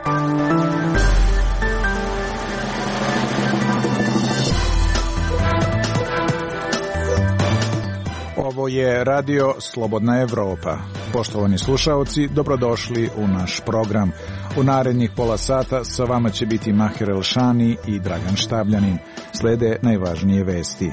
Ovo je Radio Slobodna Evropa. Poštovani slušaoci, dobrodošli u naš program. U narednih pola sata sa vama će biti Mahir Elšani i Dragan Štabljanin. Slede najvažnije vesti.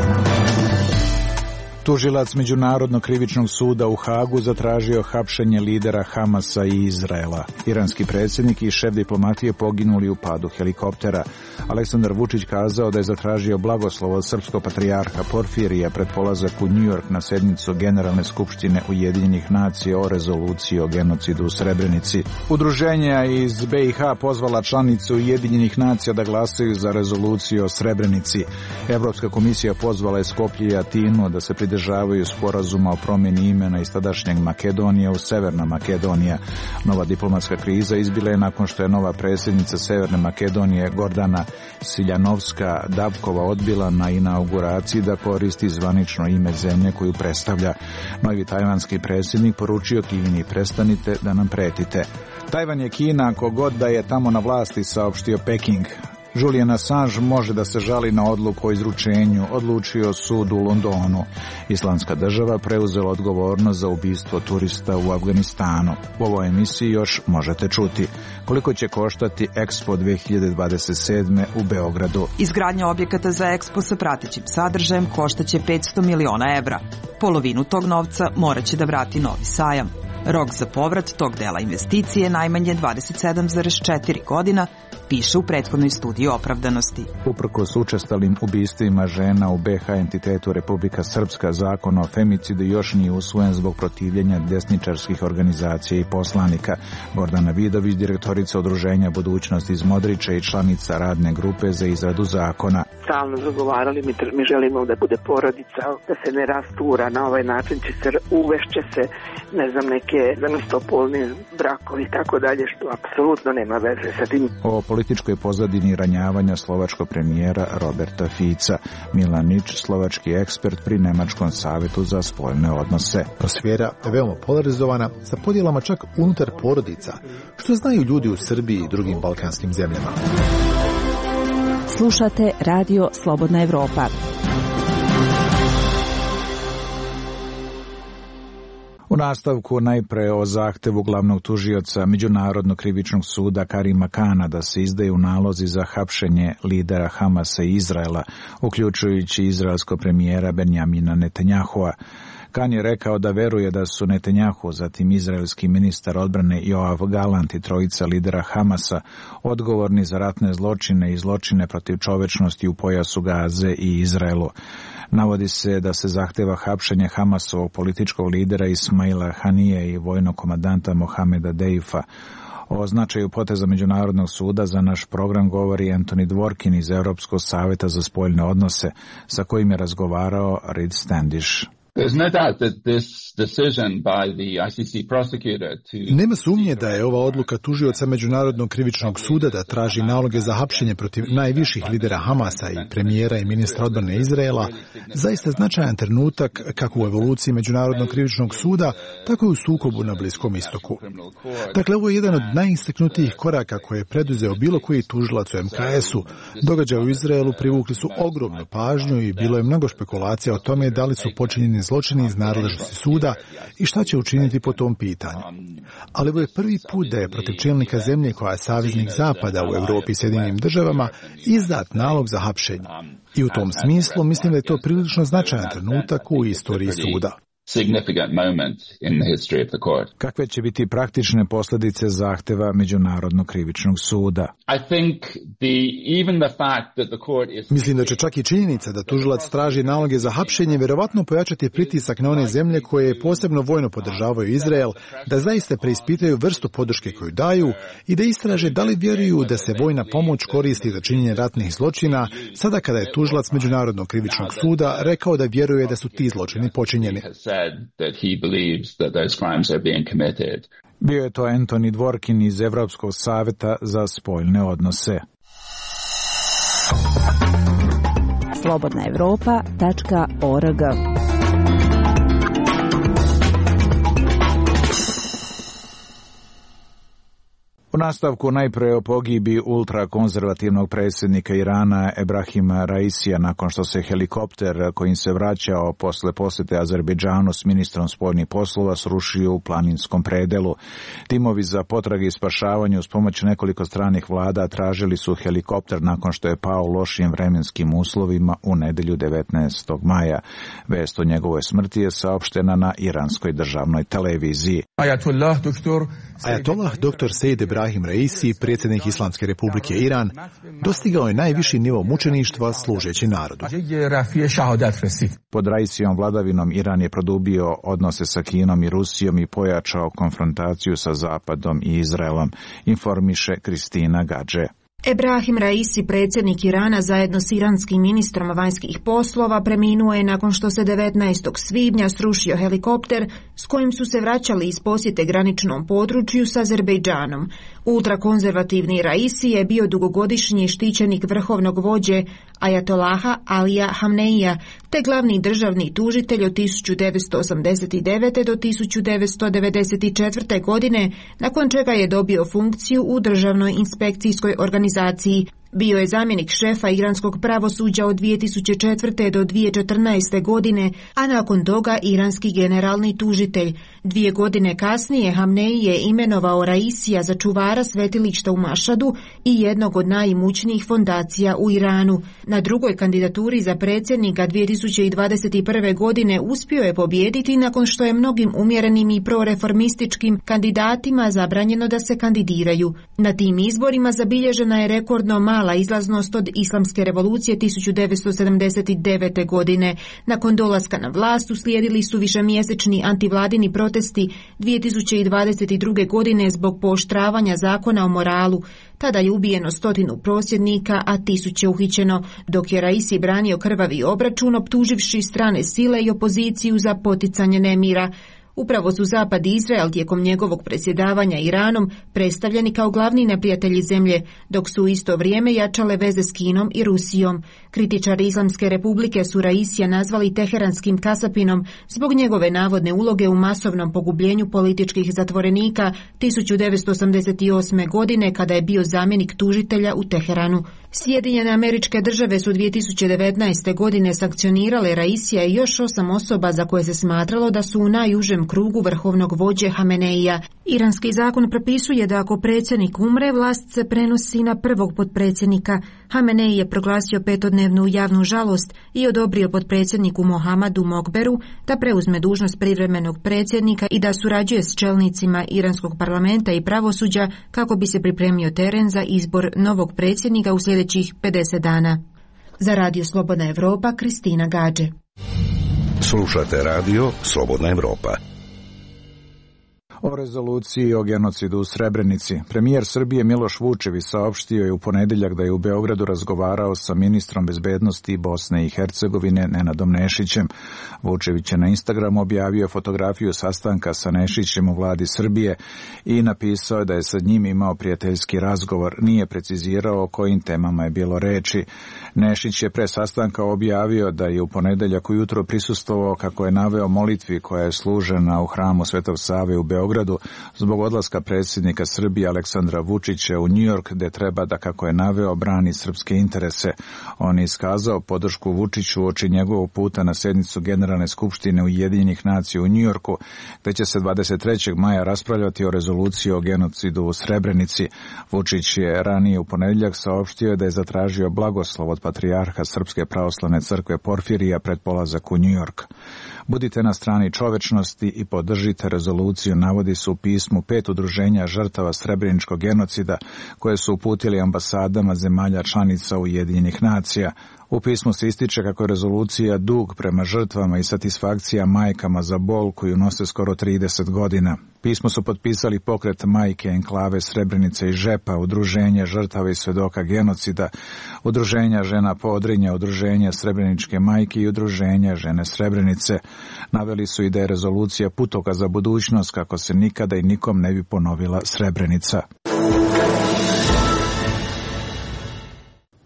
Tužilac Međunarodnog krivičnog suda u Hagu zatražio hapšenje lidera Hamasa i Izraela. Iranski predsjednik i šef diplomatije poginuli u padu helikoptera. Aleksandar Vučić kazao da je zatražio blagoslov od srpskog patrijarha Porfirija pred polazak u New York na sednicu Generalne skupštine Ujedinjenih nacija o rezoluciji o genocidu u Srebrenici. Udruženja iz BiH pozvala članice Ujedinjenih nacija da glasaju za rezoluciju o Srebrenici. Evropska komisija pozvala je Skoplje i Atinu da se pridržavaju sporazuma o promjeni imena iz tadašnjeg Makedonija u Severna Makedonija. Nova diplomatska kriza izbila je nakon što je nova predsjednica Severne Makedonije Gordana Siljanovska-Davkova odbila na inauguraciji da koristi zvanično ime zemlje koju predstavlja. Novi tajvanski predsjednik poručio Kini: prestanite da nam pretite. Tajvan je Kina, kogod da je tamo na vlasti, saopštio Peking. Julian Assange može da se žali na odluku o izručenju, odlučio sud u Londonu. Islamska država preuzela odgovornost za ubistvo turista u Afganistanu. U ovoj emisiji još možete čuti koliko će koštati Expo 2027. u Beogradu. Izgradnja objekata za Expo sa pratećim sadržajem koštaće 500 miliona evra. Polovinu tog novca morat će da vrati Novi Sajam. Rok za povrat tog dela investicije je najmanje 27,4 godina, piše u prethodnoj studiji opravdanosti. Uprkos učestalim ubistvima žena u BiH entitetu Republika Srpska, zakon o femicidu još nije usvojen zbog protivljenja desničarskih organizacija i poslanika. Gordana Vidović, direktorica Udruženja Budućnost iz Modriča i članica radne grupe za izradu zakona. Stalno zagovarali, mi želimo da bude porodica, da se ne rastura, na ovaj način uvešće se, neke zamistopolni brakovi i tako dalje, što apsolutno nema veze sa tim. O političkoj pozadini ranjavanja slovačkog premijera Roberta Fica. Milan Nič, slovački ekspert pri Nemačkom savetu za spoljne odnose. Atmosfera je veoma polarizovana, sa podjelama čak unutar porodica, što znaju ljudi u Srbiji i drugim balkanskim zemljama. Slušate Radio Slobodna Evropa. U nastavku najpre o zahtevu glavnog tužioca Međunarodnog krivičnog suda Karima Kana da se izdaju nalozi za hapšenje lidera Hamasa i Izraela, uključujući izraelskog premijera Benjamina Netanjahua. Kan je rekao da veruje da su Netanjahu, zatim izraelski ministar odbrane Joav Galant i trojica lidera Hamasa odgovorni za ratne zločine i zločine protiv čovečnosti u pojasu Gaze i Izraelu. Navodi se da se zahteva hapšenje Hamasovog političkog lidera Ismaila Hanije i vojnog komandanta Mohameda Deifa. O značaju poteza Međunarodnog suda za naš program govori Anthony Dworkin iz Europskog savjeta za spoljne odnose, sa kojim je razgovarao Reed Standish. Nema sumnje da je ova odluka tužioca Međunarodnog krivičnog suda da traži naloge za hapšenje protiv najviših lidera Hamasa i premijera i ministra odbrane Izraela zaista značajan trenutak kako u evoluciji Međunarodnog krivičnog suda, tako i u sukobu na Bliskom istoku. Dakle, ovo je jedan od najistaknutijih koraka koje je preduzeo bilo koji tužilac u MKS-u. Događaji u Izraelu privukli su ogromnu pažnju i bilo je mnogo špekulacija o tome da li su počinjeni zločini iz nadležnosti suda i šta će učiniti po tom pitanju. Ali ovo je prvi put da je protiv čelnika zemlje koja je saveznik Zapada u Europi i Sjedinjenim državama izdat nalog za hapšenje. I u tom smislu mislim da je to prilično značajan trenutak u istoriji suda. Kakve će biti praktične posljedice zahteva Međunarodnog krivičnog suda? Mislim da će čak i činjenica da tužilac traži naloge za hapšenje vjerovatno pojačati pritisak na one zemlje koje posebno vojno podržavaju Izrael, da zaista preispitaju vrstu podrške koju daju i da istraže da li vjeruju da se vojna pomoć koristi za činjenje ratnih zločina, sada kada je tužilac Međunarodnog krivičnog suda rekao da vjeruje da su ti zločini počinjeni. Bio je to Anthony Dworkin iz Evropskog savjeta za spoljne odnose. slobodnaevropa.org. U nastavku najpre o pogibi ultrakonzervativnog predsjednika Irana Ebrahima Raisija nakon što se helikopter kojim se vraćao posle posjete Azerbejdžanu s ministrom spoljnih poslova srušio u planinskom predelu. Timovi za potrage i spašavanje uz pomoć nekoliko stranih vlada tražili su helikopter nakon što je pao u lošim vremenskim uslovima u nedjelju 19. maja. Vest o njegovoj smrti je saopštena na iranskoj državnoj televiziji. Ajatollah dr. Sejid Ebrahim Raisi, predsjednik Islamske republike Iran, dostigao je najviši nivo mučeništva služeći narodu. Pod Raisijom vladavinom Iran je produbio odnose sa Kinom i Rusijom i pojačao konfrontaciju sa Zapadom i Izraelom, informiše Kristina Gadže. Ebrahim Raisi, predsjednik Irana, zajedno s iranskim ministrom vanjskih poslova, preminuo je nakon što se 19. svibnja srušio helikopter s kojim su se vraćali iz posjete graničnom području s Azerbejdžanom. Ultrakonzervativni Raisi je bio dugogodišnji štićenik vrhovnog vođe Ajatolaha Alija Hamneija, te glavni državni tužitelj od 1989. do 1994. godine, nakon čega je dobio funkciju u državnoj inspekcijskoj organizaciji. Bio je zamjenik šefa iranskog pravosuđa od 2004. do 2014. godine, a nakon toga iranski generalni tužitelj. 2 godine kasnije Hamneji je imenovao Raisija za čuvara svetilišta u Mašadu i jednog od najimućnijih fondacija u Iranu. Na drugoj kandidaturi za predsjednika 2021. godine uspio je pobijediti nakon što je mnogim umjerenim i proreformističkim kandidatima zabranjeno da se kandidiraju. Na tim izborima zabilježena je rekordno mala izlaznost od Islamske revolucije 1979. godine. Nakon dolaska na vlast uslijedili su višemjesečni antivladini protesti 2022. godine zbog pooštravanja zakona o moralu. Tada je ubijeno 100 prosvjednika, a 1000 uhićeno, dok je Raisi branio krvavi obračun optuživši strane sile i opoziciju za poticanje nemira. Upravo su Zapad i Izrael tijekom njegovog predsjedavanja Iranom predstavljeni kao glavni neprijatelji zemlje, dok su u isto vrijeme jačale veze s Kinom i Rusijom. Kritičari Islamske republike su Raisija nazvali teheranskim kasapinom zbog njegove navodne uloge u masovnom pogubljenju političkih zatvorenika 1988. godine kada je bio zamjenik tužitelja u Teheranu. Sjedinjene Američke Države su 2019. godine sankcionirale Raisija i još 8 osoba za koje se smatralo da su u najužem krugu vrhovnog vođe Hameneija. Iranski zakon propisuje da ako predsjednik umre, vlast se prenosi na prvog potpredsjednika. Hamenei je proglasio 5-dnevnu javnu žalost i odobrio potpredsjedniku Mohamadu Mokberu da preuzme dužnost privremenog predsjednika i da surađuje s čelnicima iranskog parlamenta i pravosuđa kako bi se pripremio teren za izbor novog predsjednika u sljedećih 50 dana. Za Radio Slobodna Evropa, Kristina Gadže. Slušate Radio Slobodna Evropa. O rezoluciji o genocidu u Srebrenici. Premijer Srbije Miloš Vučević saopštio je u ponedjeljak da je u Beogradu razgovarao sa ministrom bezbednosti Bosne i Hercegovine Nenadom Nešićem. Vučević je na Instagramu objavio fotografiju sastanka sa Nešićem u vladi Srbije i napisao je da je sa njim imao prijateljski razgovor. Nije precizirao o kojim temama je bilo reči. Nešić je pre sastanka objavio da je u ponedjeljak ujutro prisustvovao, kako je naveo, molitvi koja je služena u hramu Svetog Save u Beogradu zbog odlaska predsjednika Srbije Aleksandra Vučića u New York, gde treba da, kako je naveo, brani srpske interese. On je iskazao podršku Vučiću uoči njegovog puta na sjednicu Generalne skupštine Ujedinjenih nacija u New Yorku, gde će se 23. maja raspravljati o rezoluciji o genocidu u Srebrenici. Vučić je ranije u ponedjeljak saopštio da je zatražio blagoslov od patrijarha Srpske pravoslavne crkve Porfirija pred polazak u New York. Budite na strani čovečnosti i podržite rezoluciju, navodi se u pismu 5 udruženja žrtava srebreničkog genocida koje su uputili ambasadama zemalja članica Ujedinjenih nacija. U pismu se ističe kako je rezolucija dug prema žrtvama i satisfakcija majkama za bol koju nose skoro 30 godina. Pismo su potpisali pokret Majke enklave Srebrenice i Žepa, udruženje žrtava i svedoka genocida, udruženja žena Podrinja, udruženje Srebreničke majke i udruženje žene Srebrenice. Naveli su i da je rezolucija putokaz za budućnost kako se nikada i nikom ne bi ponovila Srebrenica.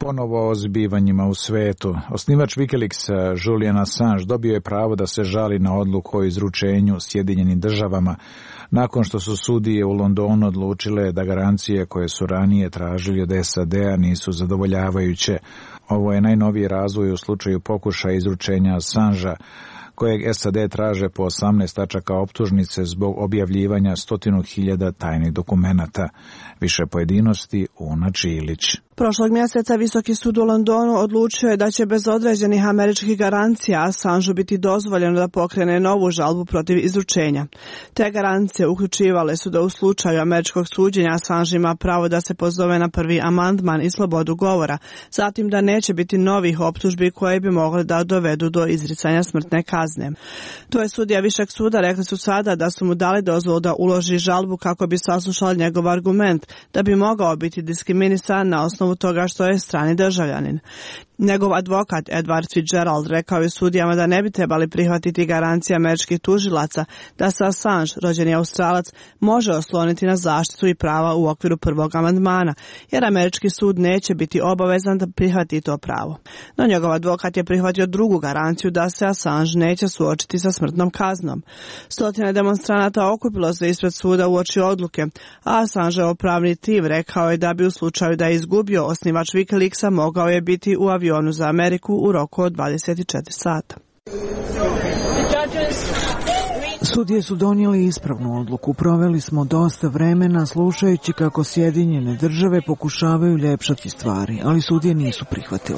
Ponovo o zbivanjima u svetu. Osnivač Wikileaksa Julian Assange dobio je pravo da se žali na odluku o izručenju Sjedinjenim državama nakon što su sudije u Londonu odlučile da garancije koje su ranije tražili od SAD-a nisu zadovoljavajuće. Ovo je najnoviji razvoj u slučaju pokušaja izručenja Assangea, kojeg SAD traže po 18 tačaka optužnice zbog objavljivanja 100.000 tajnih dokumenata. Više pojedinosti Una Čilić. Prošlog mjeseca Visoki sud u Londonu odlučio je da će bez određenih američkih garancija Assangeu biti dozvoljeno da pokrene novu žalbu protiv izručenja. Te garancije uključivale su da u slučaju američkog suđenja Assange ima pravo da se pozove na prvi amandman i slobodu govora, zatim da neće biti novih optužbi koje bi mogle da dovedu do izricanja smrtne kazne. To je sudija Višeg suda rekli su sada da su mu dali dozvolu da uloži žalbu kako bi saslušali njegov argument da bi mogao biti diskriminisan na osnovu toga što je strani državljanin. Njegov advokat Edward Fitzgerald rekao je sudijama da ne bi trebali prihvatiti garancije američkih tužilaca da se Assange, rođeni Australac, može osloniti na zaštitu i prava u okviru prvog amandmana, jer američki sud neće biti obavezan da prihvati to pravo. No njegov advokat je prihvatio drugu garanciju da se Assange neće suočiti sa smrtnom kaznom. Stotine demonstranata okupilo se ispred suda uoči odluke, a Assangeov pravni tim rekao je da bi u slučaju da je izgubio osnivač Wikileaksa mogao je biti u avionu za Ameriku u roku od 24 sata. Sudije su donijeli ispravnu odluku. Proveli smo dosta vremena slušajući kako Sjedinjene države pokušavaju ljepšati stvari, ali sudije nisu prihvatile.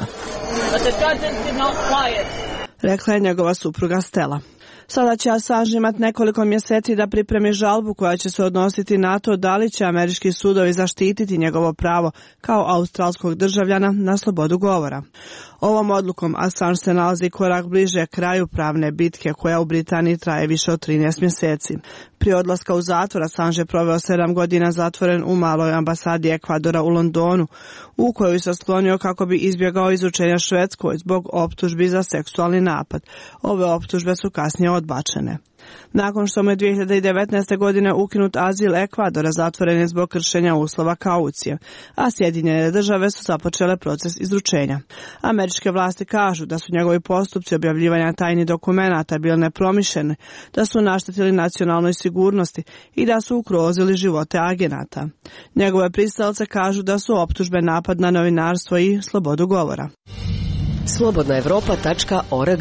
Rekla je njegova supruga Stella. Sada će Assange imati nekoliko mjeseci da pripremi žalbu koja će se odnositi na to da li će američki sudovi zaštititi njegovo pravo kao australskog državljana na slobodu govora. Ovom odlukom Assange se nalazi korak bliže kraju pravne bitke koja u Britaniji traje više od 13 mjeseci. Prije odlaska u zatvor Assange je proveo 7 godina zatvoren u maloj ambasadi Ekvadora u Londonu, u kojoj se sklonio kako bi izbjegao izručenja Švedskoj zbog optužbi za seksualni napad. Ove optužbe su kasnije odbačene. Nakon što mu je 2019. godine ukinut azil Ekvadora, zatvoren je zbog kršenja uslova kaucije, a Sjedinjene države su započele proces izručenja. Američke vlasti kažu da su njegovi postupci objavljivanja tajnih dokumenata bili nepromišljeni, da su naštetili nacionalnoj sigurnosti i da su ugrozili živote agenata. Njegove pristalice kažu da su optužbe napad na novinarstvo i slobodu govora. Slobodnaevropa.org.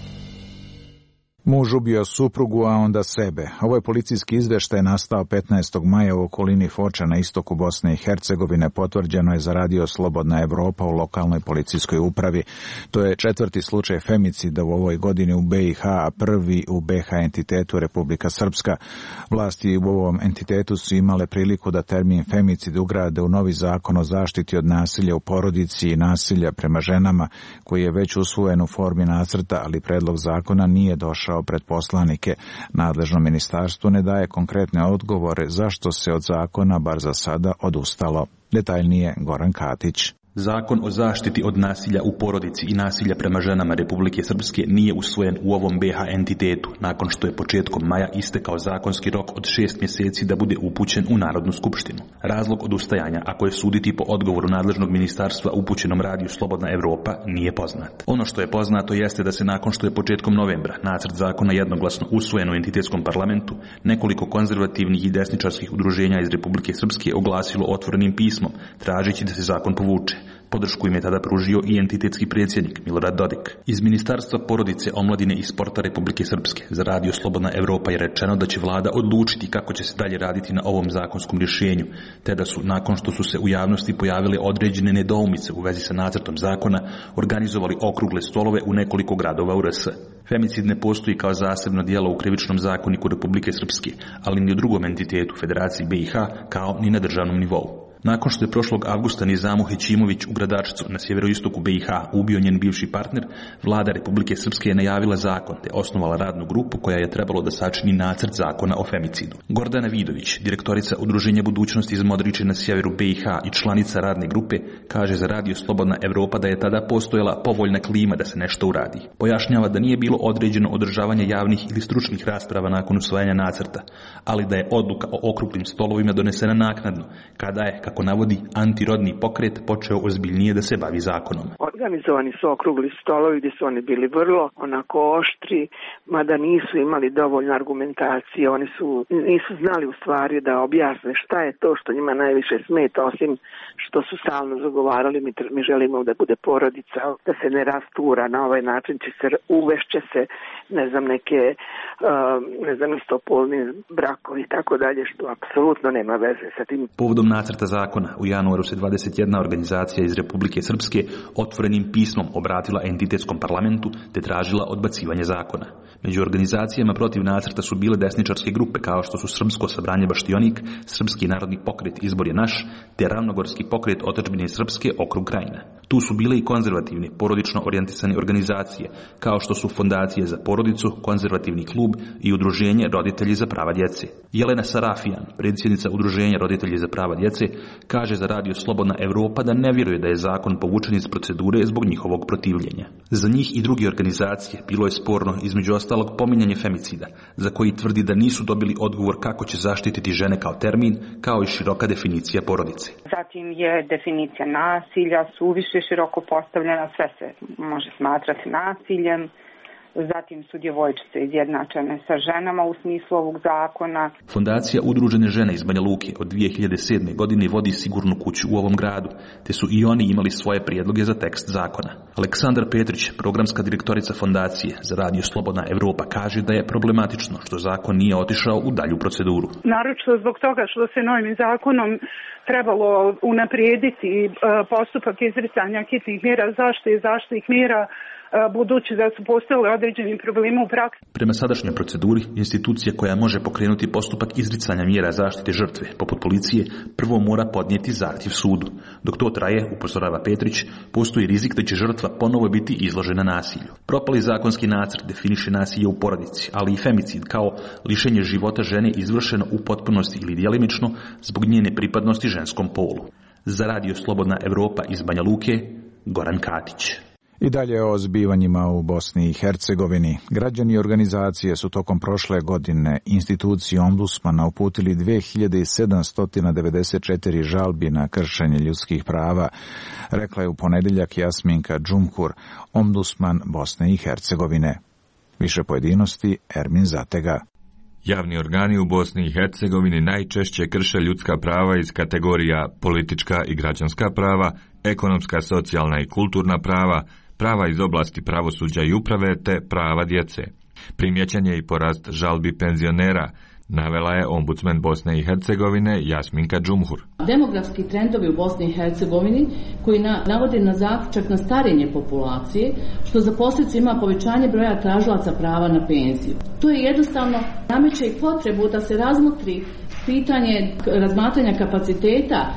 Muž ubio suprugu, a onda sebe. Ovo je policijski izveštaj nastao 15. maja u okolini Foča na istoku Bosne i Hercegovine. Potvrđeno je za radio Slobodna Evropa u lokalnoj policijskoj upravi. To je 4. slučaj femicida u ovoj godini u BiH, a prvi u BiH entitetu Republika Srpska. Vlasti u ovom entitetu su imale priliku da termin femicid ugrade u novi zakon o zaštiti od nasilja u porodici i nasilja prema ženama, koji je već usvojen u formi nacrta, ali predlog zakona nije došao pred poslanike. Nadležno ministarstvo ne daje konkretne odgovore zašto se od zakona, bar za sada, odustalo. Detaljnije Goran Katić. Zakon o zaštiti od nasilja u porodici i nasilja prema ženama Republike Srpske nije usvojen u ovom BiH entitetu, nakon što je početkom maja istekao zakonski rok od 6 mjeseci da bude upućen u Narodnu skupštinu. Razlog odustajanja, ako je suditi po odgovoru nadležnog ministarstva upućenom radiju Slobodna Evropa, nije poznat. Ono što je poznato jeste da se nakon što je početkom novembra nacrt zakona jednoglasno usvojen u entitetskom parlamentu, nekoliko konzervativnih i desničarskih udruženja iz Republike Srpske oglasilo otvorenim pismom, tražeći da se zakon povuče. Podršku im je tada pružio i entitetski predsjednik Milorad Dodik. Iz Ministarstva porodice, omladine i sporta Republike Srpske za radio Slobodna Evropa je rečeno da će vlada odlučiti kako će se dalje raditi na ovom zakonskom rješenju, te da su, nakon što su se u javnosti pojavile određene nedoumice u vezi sa nacrtom zakona, organizovali okrugle stolove u nekoliko gradova u RS. Femicid ne postoji kao zasebno djelo u krivičnom zakoniku Republike Srpske, ali ni u drugom entitetu Federaciji BiH, kao ni na državnom nivou. Nakon što je prošlog avgusta Nizamu Hećimović u Gradačcu na sjeveroistoku BiH ubio njen bivši partner, vlada Republike Srpske je najavila zakon te osnovala radnu grupu koja je trebalo da sačini nacrt zakona o femicidu. Gordana Vidović, direktorica Udruženja budućnosti iz Modriče na sjeveru BiH i članica radne grupe, kaže za radio Slobodna Evropa da je tada postojala povoljna klima da se nešto uradi. Pojašnjava da nije bilo određeno održavanje javnih ili stručnih rasprava nakon usvajanja nacrta, ali da je odluka o okruglim stolovima donesena naknadno, kada je, kako navodi, antirodni pokret počeo ozbiljnije da se bavi zakonom. Organizovani su okrugli stolovi gdje su oni bili vrlo onako oštri, mada nisu imali dovoljno argumentacije, oni nisu znali u stvari da objasne šta je to što njima najviše smeta, osim što su stalno zagovarali, mi želimo da bude porodica, da se ne rastura, na ovaj način uvešće se, neke istopolni brakovi i tako dalje, što apsolutno nema veze sa tim. Povodom nacrta zakona u januaru se 21 organizacija iz Republike Srpske otvorenim pismom obratila entitetskom parlamentu te tražila odbacivanje zakona. Među organizacijama protiv nacrta su bile desničarske grupe kao što su Srpsko sabranje Baštionik, Srpski narodni pokret Izbor je naš, te Ravnogorski pokret Otadžbine Srpske okrug Krajina. Tu su bile i konzervativne, porodično orijentisane organizacije, kao što su Fondacije za porodicu, Konzervativni klub i Udruženje Roditelji za prava djece. Jelena Sarafijan, predsjednica Udruženja Roditelji za prava djece, kaže za Radio Slobodna Evropa da ne vjeruje da je zakon povučen iz procedure zbog njihovog protivljenja. Za njih i druge organizacije bilo je sporno između ostalog pominjanje femicida, za koji tvrdi da nisu dobili odgovor kako će zaštititi žene kao termin, kao i široka definicija porodice. Zatim je definicija nasilja suviše široko postavljena, sve se može smatrati nasiljem. Zatim su djevojčice izjednačene sa ženama u smislu ovog zakona. Fondacija Udružene žene iz Banja Luke od 2007. godine vodi sigurnu kuću u ovom gradu, te su i oni imali svoje prijedloge za tekst zakona. Aleksandar Petrić, programska direktorica fondacije za Radio Slobodna Evropa, kaže da je problematično što zakon nije otišao u dalju proceduru. Naročito zbog toga što se novim zakonom trebalo unaprijediti postupak izricanja hitnih mjera zaštite i zaštitnih mjera, budući da su postojali određeni problemi u praksi. Prema sadašnjoj proceduri, institucija koja može pokrenuti postupak izricanja mjera zaštite žrtve, poput policije, prvo mora podnijeti zahtjev sudu. Dok to traje, upozorava Petrić, postoji rizik da će žrtva ponovo biti izložena nasilju. Propali zakonski nacrt definiše nasilje u porodici, ali i femicid kao lišenje života žene izvršeno u potpunosti ili djelimično zbog njene pripadnosti ženskom polu. Za Radio Slobodna Evropa iz Banja Luke, Goran Katić. I dalje o zbivanjima u Bosni i Hercegovini. Građani i organizacije su tokom prošle godine instituciji ombudsmana uputili 2794 žalbi na kršenje ljudskih prava, rekla je u ponedjeljak Jasminka Džumhur, ombudsman Bosne i Hercegovine. Više pojedinosti Ermin Zatega. Javni organi u Bosni i Hercegovini najčešće krše ljudska prava iz kategorija politička i građanska prava, ekonomska, socijalna i kulturna prava, prava iz oblasti pravosuđa i uprave te prava djece. Primijećen je i porast žalbi penzionera, navela je ombudsman Bosne i Hercegovine Jasminka Džumhur. Demografski trendovi u Bosni i Hercegovini koji navode na zaključak na starenje populacije, što za posljedicu ima povećanje broja tražilaca prava na penziju. To je jednostavno nameće i potrebu da se razmotri pitanje razmatranja kapaciteta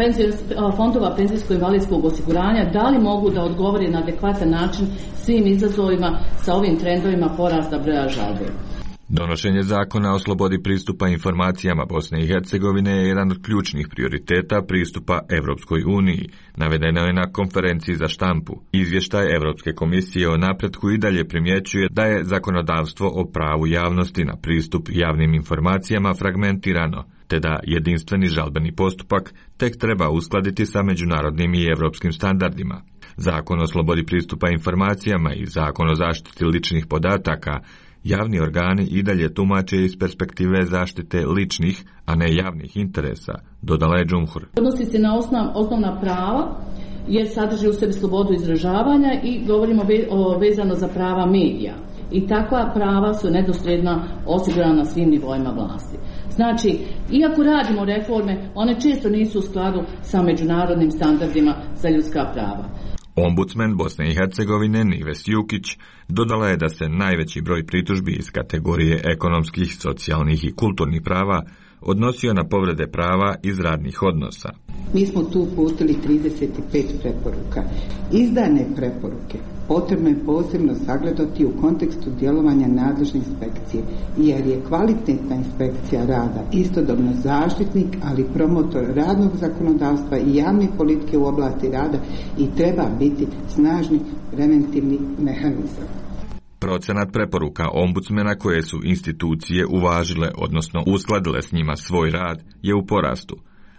fondova penzijsko-invalidskog osiguranja, da li mogu da odgovore na adekvatan način svim izazovima sa ovim trendovima porasta broja žalbe. Donošenje zakona o slobodi pristupa informacijama Bosne i Hercegovine je jedan od ključnih prioriteta pristupa Evropskoj uniji, navedeno je na konferenciji za štampu. Izvještaj Evropske komisije o napretku i dalje primjećuje da je zakonodavstvo o pravu javnosti na pristup javnim informacijama fragmentirano, te da jedinstveni žalbeni postupak tek treba uskladiti sa međunarodnim i evropskim standardima. Zakon o slobodi pristupa informacijama i Zakon o zaštiti ličnih podataka javni organi i dalje tumače iz perspektive zaštite ličnih, a ne javnih interesa, dodala je Džumhur. Odnosi se na osnovna prava, jer sadrži u sebi slobodu izražavanja i govorimo vezano za prava medija. I takva prava su nedosljedno osigurana na svim nivoima vlasti. Znači, iako radimo reforme, one često nisu u skladu sa međunarodnim standardima za ljudska prava. Ombudsman Bosne i Hercegovine Nives Jukić dodala je da se najveći broj pritužbi iz kategorije ekonomskih, socijalnih i kulturnih prava odnosio na povrede prava iz radnih odnosa. Mi smo tu uputili 35 preporuka. Izdane preporuke potrebno je posebno sagledati u kontekstu djelovanja nadležne inspekcije, jer je kvalitetna inspekcija rada istodobno zaštitnik, ali promotor radnog zakonodavstva i javne politike u oblasti rada i treba biti snažni preventivni mehanizam. Procenat preporuka ombudsmena koje su institucije uvažile, odnosno uskladile s njima svoj rad, je u porastu.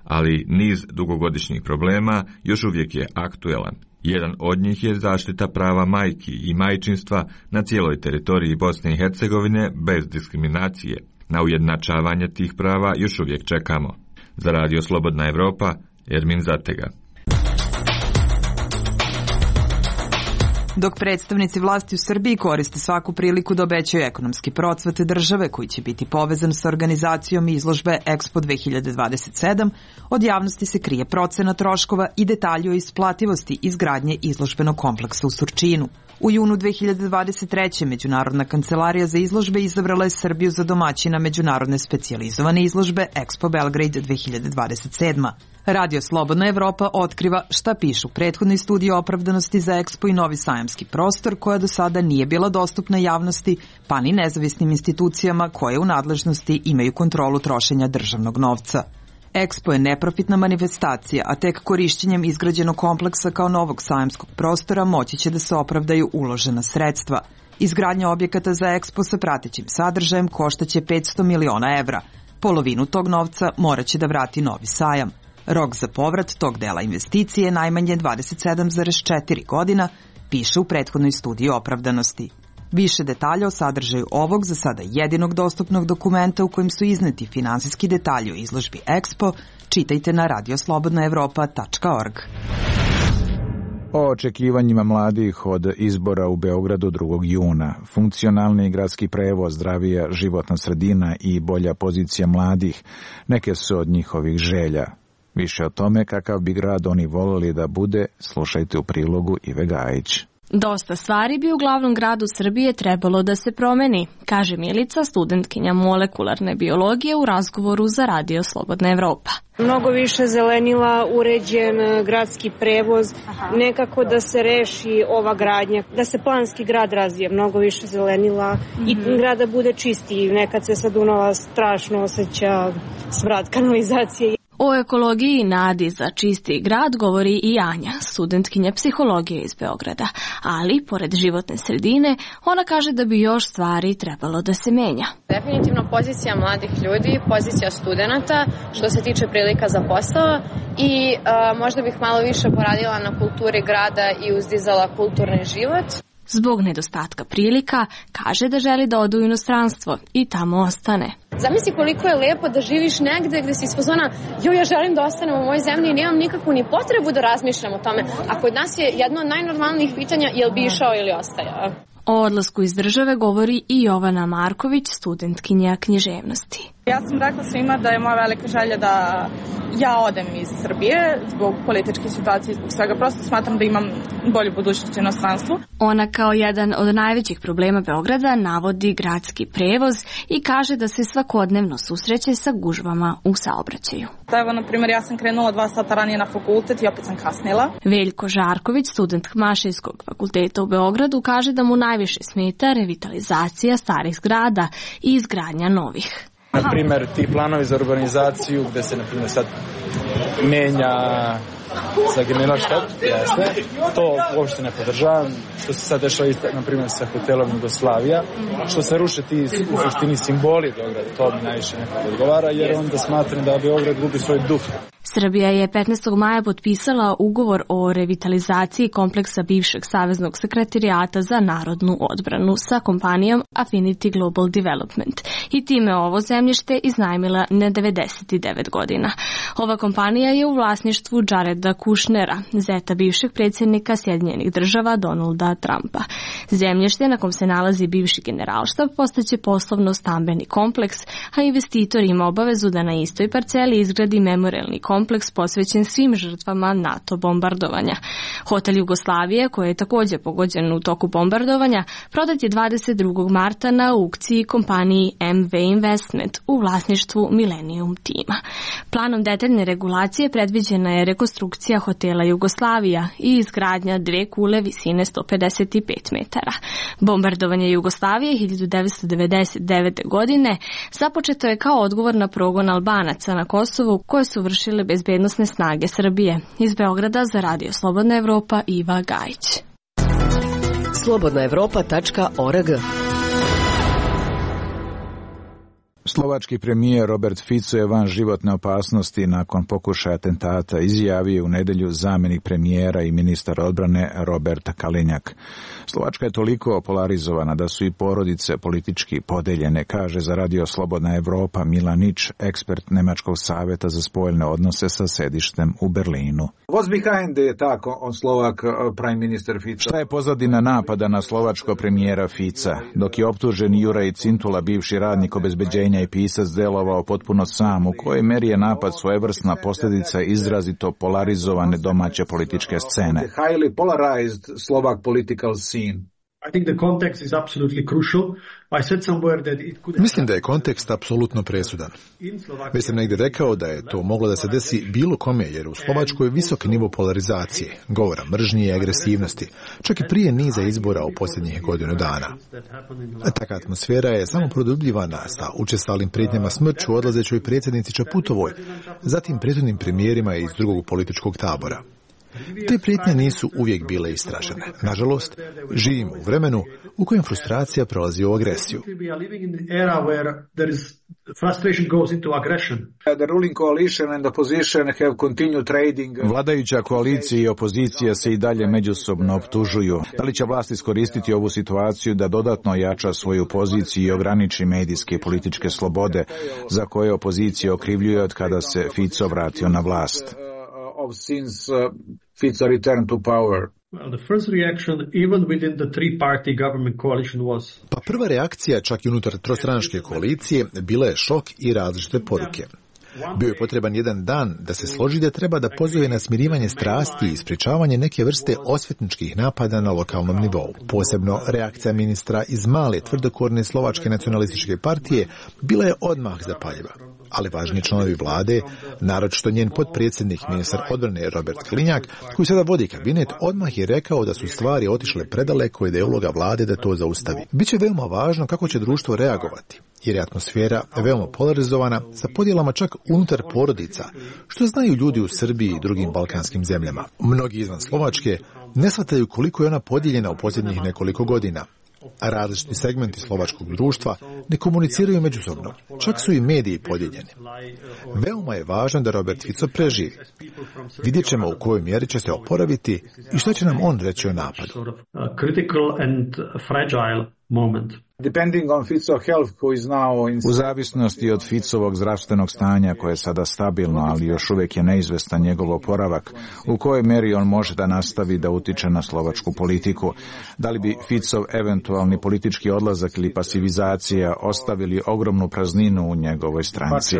ali niz dugogodišnjih problema još uvijek je aktuelan. Jedan od njih je zaštita prava majki i majčinstva na cijeloj teritoriji Bosne i Hercegovine bez diskriminacije. Na ujednačavanje tih prava još uvijek čekamo. Za Radio Slobodna Evropa, Ermin Zatega. Dok predstavnici vlasti u Srbiji koriste svaku priliku da obećaju ekonomski procvat države koji će biti povezan sa organizacijom izložbe Expo 2027, od javnosti se krije procena troškova i detalji o isplativosti izgradnje izložbenog kompleksa u Surčinu. U junu 2023. Međunarodna kancelarija za izložbe izabrala je Srbiju za domaćina međunarodne specijalizovane izložbe Expo Belgrade 2027. Radio Slobodna Evropa otkriva šta pišu prethodni studiji opravdanosti za Expo i novi sajamski prostor koja do sada nije bila dostupna javnosti, pa ni nezavisnim institucijama koje u nadležnosti imaju kontrolu trošenja državnog novca. Expo je neprofitna manifestacija, a tek korišćenjem izgrađenog kompleksa kao novog sajamskog prostora moći će da se opravdaju uložena sredstva. Izgradnja objekata za Expo sa pratećim sadržajem koštaće 500 miliona evra. Polovinu tog novca moraće da vrati novi sajam. Rok za povrat tog dela investicije je najmanje 27,4 godina, piše u prethodnoj studiji opravdanosti. Više detalja o sadržaju ovog, za sada jedinog dostupnog dokumenta u kojem su izneti finansijski detalji o izložbi Expo, čitajte na radioslobodnaevropa.org. O očekivanjima mladih od izbora u Beogradu 2. juna, funkcionalni gradski prevoz, zdravija životna sredina i bolja pozicija mladih, neke su od njihovih želja. Više o tome kakav bi grad oni volili da bude, slušajte u prilogu Ive Gajić. Dosta stvari bi u glavnom gradu Srbije trebalo da se promeni, kaže Milica, studentkinja molekularne biologije u razgovoru za Radio Slobodna Evropa. Mnogo više zelenila, uređen gradski prevoz, nekako da se reši ova gradnja, da se planski grad razvije, mnogo više zelenila i grada bude čistiji. Nekad se sa Dunava strašno osjeća smrad kanalizacije. O ekologiji i nadi za čisti grad govori i Anja, studentkinja psihologije iz Beograda, ali pored životne sredine ona kaže da bi još stvari trebalo da se menja. Definitivno pozicija mladih ljudi, pozicija studenata što se tiče prilika za posao i možda bih malo više poradila na kulturi grada i uzdizala kulturni život. Zbog nedostatka prilika, kaže da želi da ode u inostranstvo i tamo ostane. Zamisli koliko je lepo da živiš negde gde si iz fazona, ja želim da ostanem u mojoj zemlji i nemam nikakvu ni potrebu da razmišljam o tome. A kod nas je jedno od najnormalnijih pitanja jel bi išao ili ostajao. O odlasku iz države govori i Jovana Marković, studentkinja književnosti. Ja sam rekla svima da je moja velika želja da ja odem iz Srbije zbog političke situacije i zbog svega. Prosto smatram da imam bolju budućnost u inostranstvu. Ona kao jedan od najvećih problema Beograda navodi gradski prevoz i kaže da se svakodnevno susreće sa gužvama u saobraćaju. Evo, na primjer, ja sam krenula 2 sata ranije na fakultet i opet sam kasnila. Veljko Žarković, student Mašinskog fakulteta u Beogradu, kaže da mu najviše smeta revitalizacija starih zgrada i izgradnja novih. Na primjer, ti planovi za urbanizaciju gde se, na primjer, sad menja za generalštat, jeste, to uopšte ne podržavam, što se sad dešava, na primjer, sa hotelom Jugoslavija, što se ruše ti u suštini simboli Beograda, to mi najviše nekako odgovara, jer onda smatram da Beograd gubi svoj duh. Srbija je 15. maja potpisala ugovor o revitalizaciji kompleksa bivšeg Saveznog sekretarijata za narodnu odbranu sa kompanijom Affinity Global Development i time ovo zemljište iznajmila na 99 godina. Ova kompanija je u vlasništvu Jareda Kushnera, zeta bivšeg predsjednika Sjedinjenih država Donalda Trumpa. Zemljište na kom se nalazi bivši generalštab postaće poslovno-stambeni kompleks, a investitor ima obavezu da na istoj parceli izgradi memorialni kompleks posvećen svim žrtvama NATO bombardovanja. Hotel Jugoslavije, koji je također pogođen u toku bombardovanja, prodat je 22. marta na aukciji kompaniji MV Investment u vlasništvu Millennium tima. Planom detaljne regulacije predviđena je rekonstrukcija hotela Jugoslavija i izgradnja 2 kule visine 155 metara. Bombardovanje Jugoslavije 1999. godine započeto je kao odgovor na progon Albanaca na Kosovu koje su vršile bezbednosne snage Srbije. Iz Beograda za Radio Slobodna Evropa, Iva Gajić. slobodnaevropa.org. Slovački premijer Robert Fico je van životne opasnosti nakon pokušaja atentata, izjavio u nedjelju zamjenik premijera i ministar odbrane Robert Kalinjak. Slovačka je toliko polarizovana da su i porodice politički podeljene, kaže za Radio Slobodna Evropa Milan Nič, ekspert Nemačkog savjeta za spoljne odnose sa sedištem u Berlinu. What's behind the attack on Slovak prime minister Fico? Šta je pozadina napada na slovačkog premijera Fica? Dok je optužen Juraj Cintula, bivši radnik obezbeđenja i pisac, delovao potpuno sam, u kojoj meri je napad svojevrsna posljedica izrazito polarizovane domaće političke scene. The highly polarized Slovak political scene. I think the context is absolutely crucial. I said somewhere that it could... Mislim da je kontekst apsolutno presudan. Već sam negdje rekao da je to moglo da se desi bilo kome, jer u Slovačkoj je visok nivo polarizacije, govora mržnje i agresivnosti, čak i prije niza izbora u posljednjih godinu dana. Taka atmosfera je samo produbljivana sa učestalim prijetnjama smrću odlazećoj predsjednici Čaputovoj, zatim prethodnim premijerima iz drugog političkog tabora. Te prijetnje nisu uvijek bile istražene. Nažalost, živimo u vremenu u kojem frustracija prelazi u agresiju. Vladajuća koalicija i opozicija se i dalje međusobno optužuju. Da li će vlast iskoristiti ovu situaciju da dodatno jača svoju poziciju i ograniči medijske i političke slobode za koje opozicija okrivljuje od kada se Fico vratio na vlast? Since Fico returned to power. Well, the first reaction, even within the three-party government coalition, was... Pa prva reakcija, čak i unutar trostranačke koalicije, bila je šok i različite poruke. Bio je potreban jedan dan da se složi da treba da pozove na smirivanje strasti i sprječavanje neke vrste osvetničkih napada na lokalnom nivou. Posebno reakcija ministra iz male tvrdokorne slovačke nacionalističke partije bila je odmah zapaljiva. Ali važni članovi vlade, naročito njen potpredsjednik ministar odbrane Robert Kalinjak, koji sada vodi kabinet, odmah je rekao da su stvari otišle predaleko i da je uloga vlade da to zaustavi. Biće veoma važno kako će društvo reagovati, jer je atmosfera veoma polarizovana sa podjelama čak unutar porodica, što znaju ljudi u Srbiji i drugim balkanskim zemljama. Mnogi izvan Slovačke ne shvataju koliko je ona podijeljena u posljednjih nekoliko godina. A različiti segmenti slovačkog društva ne komuniciraju međusobno. Čak su i mediji podijeljeni. Veoma je važno da Robert Fico preživi. Vidjet ćemo u kojoj mjeri će se oporaviti i što će nam on reći o napadu. U zavisnosti od Ficovog zdravstvenog stanja, koje je sada stabilno, ali još uvijek je neizvestan njegov oporavak, u kojoj meri on može da nastavi da utiče na slovačku politiku. Da li bi Ficov eventualni politički odlazak ili pasivizacija ostavili ogromnu prazninu u njegovoj stranci?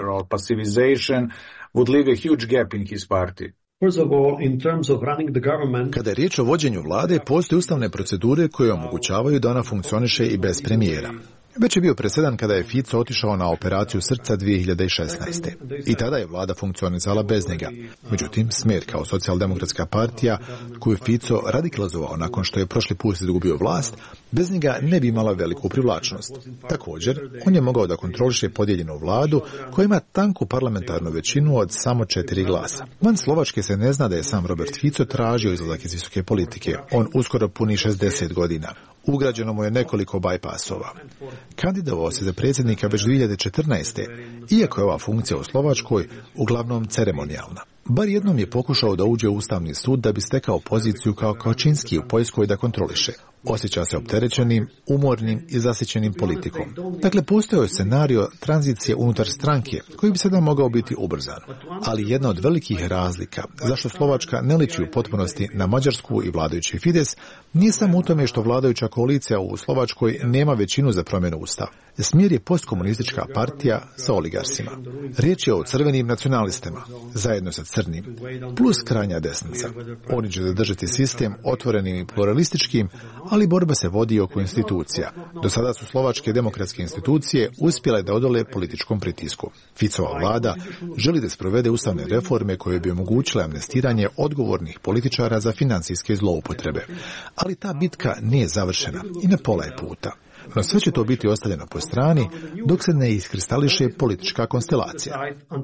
Kada je riječ o vođenju vlade, postoje ustavne procedure koje omogućavaju da ona funkcioniše i bez premijera. Već je bio presedan kada je Fico otišao na operaciju srca 2016. I tada je vlada funkcionisala bez njega. Međutim, Smer kao socijaldemokratska partija, koju je Fico radikalizovao nakon što je prošli put izgubio vlast, bez njega ne bi imala veliku privlačnost. Također, on je mogao da kontroliše podijeljenu vladu koja ima tanku parlamentarnu većinu od samo 4 glasa. Van Slovačke se ne zna da je sam Robert Fico tražio izlazak iz visoke politike. On uskoro puni 60 godina. Ugrađeno mu je nekoliko bajpasova. Kandidovao se za predsjednika već 2014. Iako je ova funkcija u Slovačkoj uglavnom ceremonijalna. Bar jednom je pokušao da uđe u Ustavni sud da bi stekao poziciju kao Kačinski u Poljskoj da kontroliše. Osjeća se opterećenim, umornim i zasićenim politikom. Dakle, postojao je scenario tranzicije unutar stranke koji bi sada mogao biti ubrzan. Ali jedna od velikih razlika zašto Slovačka ne liči u potpunosti na Mađarsku i vladajući Fides nije samo u tome što vladajuća koalicija u Slovačkoj nema većinu za promjenu ustava. Smjer je postkomunistička partija sa oligarsima. Riječ je o crvenim nacionalistima, zajedno sa crnim, plus krajnja desnica. Oni će zadržati sistem otvorenim i pluralističkim, ali borba se vodi oko institucija. Do sada su slovačke demokratske institucije uspjele da odole političkom pritisku. Ficova vlada želi da sprovede ustavne reforme koje bi omogućile amnestiranje odgovornih političara za financijske zloupotrebe. Ali ta bitka nije završena i na pola je puta. No sve će to biti ostavljeno po strani dok se ne iskristališe politička konstelacija.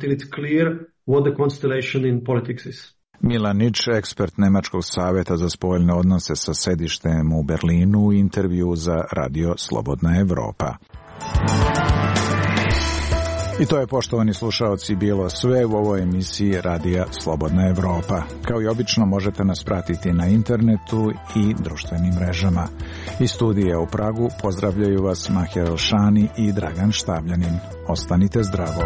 Milan Nič, ekspert Nemačkog savjeta za spoljne odnose sa sedištem u Berlinu, u intervju za Radio Slobodna Evropa. I to je, poštovani slušaoci, bilo sve u ovoj emisiji Radija Slobodna Evropa. Kao i obično možete nas pratiti na internetu i društvenim mrežama. Iz studija u Pragu pozdravljaju vas Mahir Elšani i Dragan Štavljanin. Ostanite zdravo.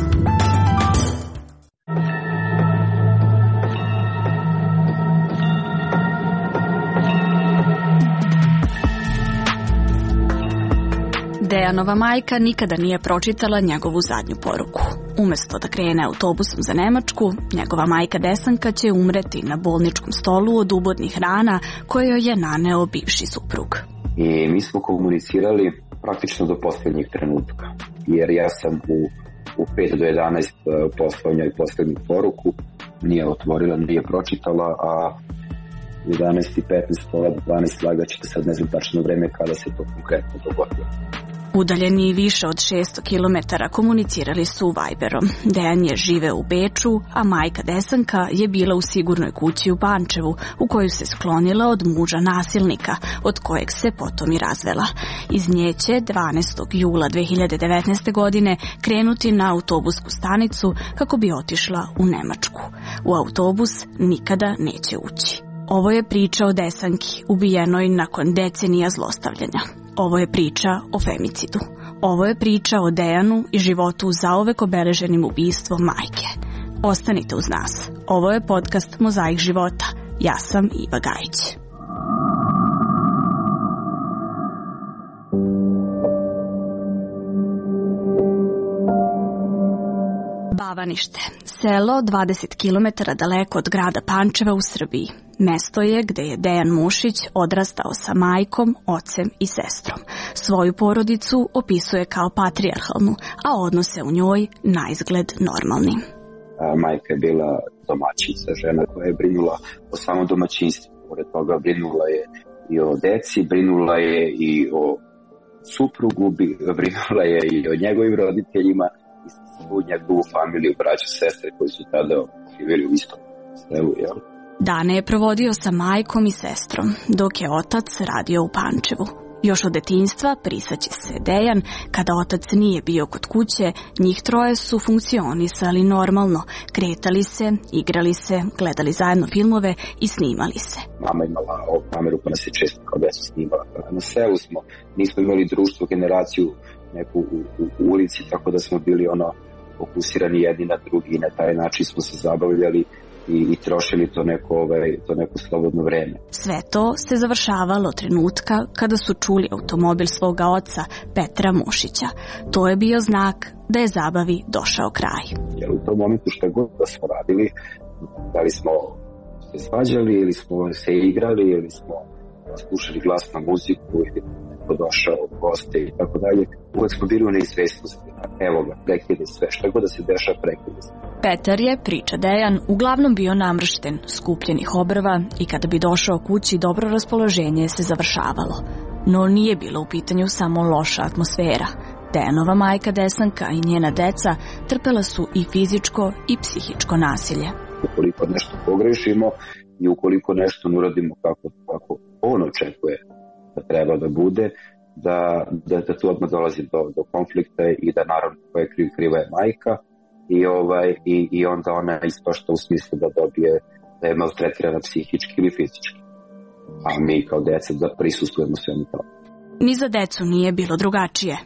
Dejanova majka nikada nije pročitala njegovu zadnju poruku. Umesto da krene autobusom za Nemačku, njegova majka Desanka će umreti na bolničkom stolu od ubodnih rana koje joj je naneo bivši suprug. I mi smo komunicirali praktično do posljednjeg trenutka, jer ja sam u 5 do 11 poslao njoj posljednju poruku, nije otvorila, nije pročitala, a 11:15, pola do 12 lagaćete, sad ne znam tačno vreme kada se to konkretno dogodilo. Udaljeni više od 600 km komunicirali su Viberom. Dejan je živeo u Beču, a majka Desanka je bila u sigurnoj kući u Pančevu, u koju se sklonila od muža nasilnika, od kojeg se potom i razvela. Iz nje će 12. jula 2019. godine krenuti na autobusku stanicu kako bi otišla u Nemačku. U autobus nikada neće ući. Ovo je priča o Desanki, ubijenoj nakon decenija zlostavljanja. Ovo je priča o femicidu. Ovo je priča o Dejanu i životu zauvek obeleženim ubistvom majke. Ostanite uz nas. Ovo je podcast Mozaik života. Ja sam Iva Gajić. Bavanište, selo 20 km daleko od grada Pančeva u Srbiji. Mesto je gde je Dejan Mušić odrastao sa majkom, ocem i sestrom. Svoju porodicu opisuje kao patrijarhalnu, a odnose u njoj naizgled normalnim. Majka je bila domaćica, žena koja je brinula o samom domaćinstvu. Pored toga brinula je i o deci, brinula je i o suprugu, brinula je i o njegovim roditeljima, u njegovu familiju, braću, sestre koji su tada živjeli u istom selu, jel? Dane je provodio sa majkom i sestrom, dok je otac radio u Pančevu. Još od detinjstva prisaće se Dejan, kada otac nije bio kod kuće, njih troje su funkcionisali normalno, kretali se, igrali se, gledali zajedno filmove i snimali se. Mama imala ovu kameru pa nas je često kao decu snimala. Na selu smo, nismo imali društvo, generaciju neku u ulici, tako da smo bili fokusirani jedni na drugi i na taj način smo se zabavljali i trošili to neko slobodno vreme. Sve to se završavalo trenutka kada su čuli automobil svoga oca, Petra Mušića. To je bio znak da je zabavi došao kraj. Jer u tom momentu šta god da smo radili, da li smo se svađali ili smo se igrali ili smo slušali glasnu muziku ili neko došao od goste i tako dalje, uvek smo bili u neizvestnosti. Evo ga, prekide sve, šta god da se dešava, prekide sve. Petar je, priča Dejan, uglavnom bio namršten, skupljenih obrva i kada bi došao kući dobro raspoloženje se završavalo. No nije bilo u pitanju samo loša atmosfera. Dejanova majka Desanka i njena deca trpela su i fizičko i psihičko nasilje. Ukoliko nešto pogrešimo i ukoliko nešto ne uradimo kako on očekuje da treba da bude, da tu odmah dolazi do konflikta i da naravno koja je kriva je majka i onda ona ispašta u smislu da dobije, da je maltretirana psihički ili fizički. A mi kao deca da prisustvujemo svemu to. Ni za decu nije bilo drugačije.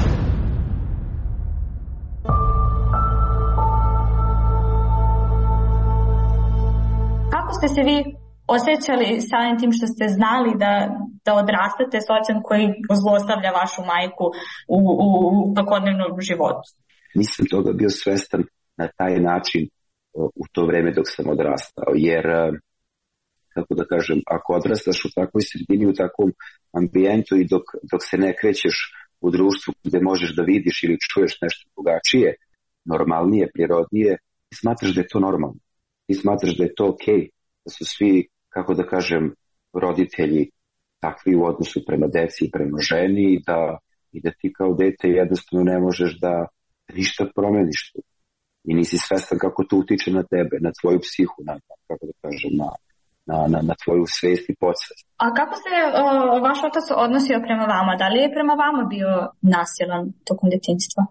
Kako ste se vi osjećali samim tim što ste znali da odrastate s ocem koji zlostavlja vašu majku u svakodnevnom životu? Nisam toga bio svestan na taj način u to vreme dok sam odrastao, jer kako da kažem, ako odrastaš u takvoj sredini, u takvom ambijentu i dok se ne krećeš u društvu gde možeš da vidiš ili čuješ nešto drugačije, normalnije, prirodnije, ti smatraš da je to normalno. Ti smatraš da je to okej, da su svi, kako da kažem, roditelji takvi u odnosu prema deci i prema ženi i da ti kao dete jednostavno ne možeš da ništa promeniš tu. I nisi svestan kako to utiče na tebe, na tvoju psihu, kako da kažem, na tvoju svest i podsvest. A kako se vaš otac odnosio prema vama? Da li je prema vama bio nasilan tokom djetinjstva?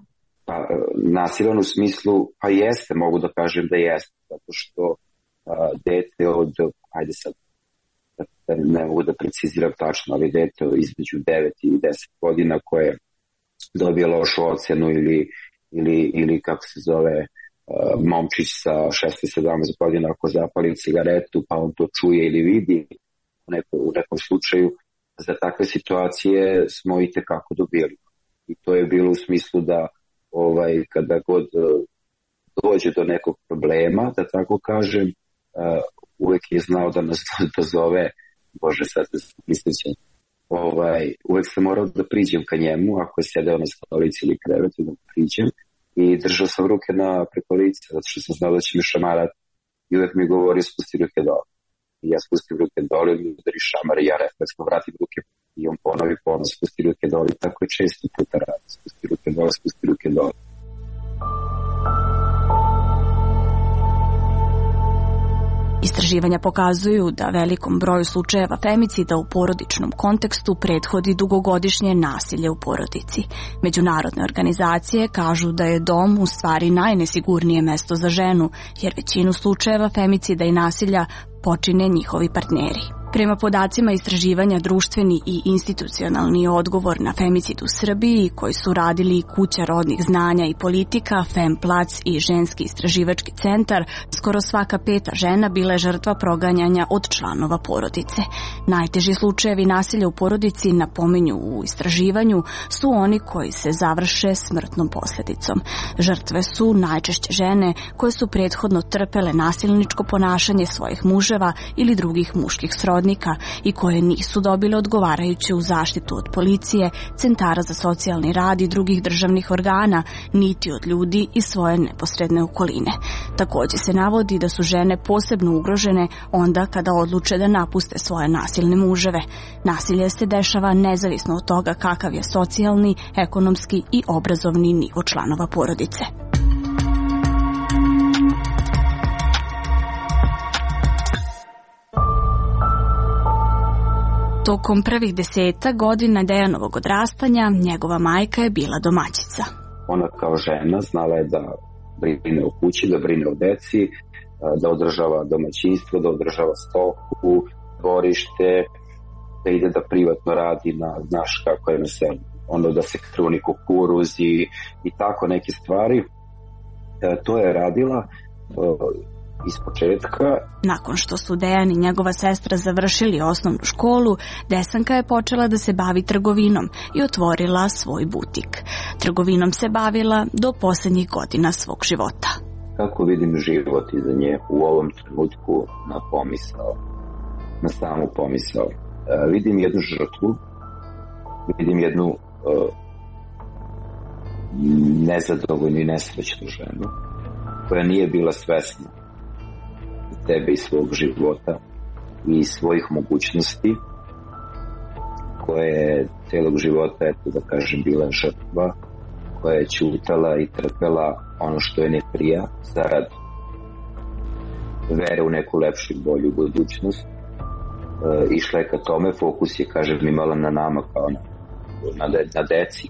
Pa, nasilan u smislu, pa jeste, mogu da kažem da jeste, zato što dete od, ajde sad, ne mogu da preciziram tačno, ali dete između 9 i 10 godina koje dobije lošu ocenu ili kako se zove, momčić sa 16-17 godina ako zapali cigaretu, pa on to čuje ili vidi u nekom slučaju, za takve situacije smo i tekako dobili. I to je bilo u smislu da kada god dođe do nekog problema, da tako kažem, uvek je znao da nas dozove, Bože, sad mislećem, uvek sam morao da priđem ka njemu, ako je sedeo na stolici ili krevetu, da priđem, i držao sam ruke preko lica, zato što sam znao da će mi šamarati, i uvek mi govori spusti ruke dole. I ja spustim ruke dole, mi udari šamar i ja refleksno vratim ruke i on ponovi spusti ruke dole, i tako je često puta radi, spusti ruke dole. Istraživanja pokazuju da velikom broju slučajeva femicida u porodičnom kontekstu prethodi dugogodišnje nasilje u porodici. Međunarodne organizacije kažu da je dom u stvari najnesigurnije mesto za ženu, jer većinu slučajeva femicida i nasilja počine njihovi partneri. Prema podacima istraživanja društveni i institucionalni odgovor na femicid u Srbiji, koji su radili Kuća rodnih znanja i politika, Femplac i Ženski istraživački centar, skoro svaka 5. žena bila je žrtva proganjanja od članova porodice. Najteži slučajevi nasilja u porodici, napominju u istraživanju, su oni koji se završe smrtnom posljedicom. Žrtve su najčešće žene koje su prethodno trpele nasilničko ponašanje svojih muževa ili drugih muških srodnika i koje nisu dobile odgovarajuću zaštitu od policije, centara za socijalni rad i drugih državnih organa, niti od ljudi iz svoje neposredne okoline. Također se navodi da su žene posebno ugrožene onda kada odluče da napuste svoje nasilne muževe. Nasilje se dešava nezavisno od toga kakav je socijalni, ekonomski i obrazovni nivo članova porodice. Tokom prvih 10 godina Dejanovog odrastanja njegova majka je bila domaćica. Ona kao žena znala je da brine o kući, da brine o deci, da održava domaćinstvo, da održava stoku, dvorište, da ide da privatno radi znaš kako je na selu, da se kruni kukuruz i tako neke stvari. To je radila iz početka. Nakon što su Dejan i njegova sestra završili osnovnu školu, Desanka je počela da se bavi trgovinom i otvorila svoj butik. Trgovinom se bavila do posljednjih godina svog života. Kako vidim život iza nje u ovom trenutku na samu pomisao? Vidim jednu žrtvu, vidim jednu nezadovoljnu i nesrećnu ženu koja nije bila svesna sebe i svog života i svojih mogućnosti, koja je celog života, da kažem, bila žrtva, koja je ćutala i trpela ono što je ne prija zarad vere u neku lepšu i bolju budućnost. Išla je ka tome, fokus je, kažem, imala na nama kao na deci.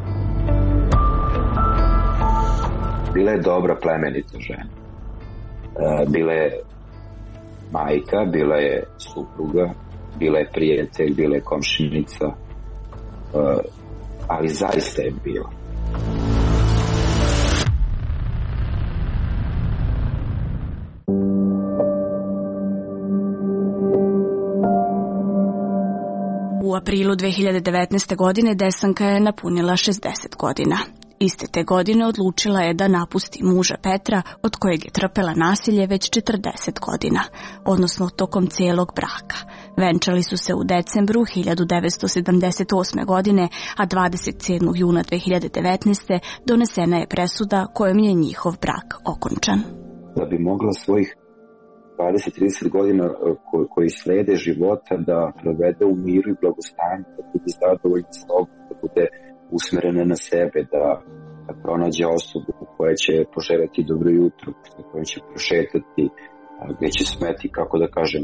Bila je dobra, plemenita žena. Bila je majka, bila je supruga, bila je prijatelj, bila je komšinica, ali zaista je bila. U aprilu 2019. godine Desanka je napunila 60 godina. Iste te godine odlučila je da napusti muža Petra, od kojeg je trpela nasilje već 40 godina, odnosno tokom cijelog braka. Venčali su se u decembru 1978. godine, a 27. juna 2019. donesena je presuda kojom je njihov brak okončan. Da bi mogla svojih 20-30 godina koji slede života da provede u miru i blagostanju, da bude zadovoljna s sobom, da bude usmerena na sebe, da pronađe osobu koja će poželjeti dobro jutro, koja će prošetati, gdje će smeti, kako da kažem,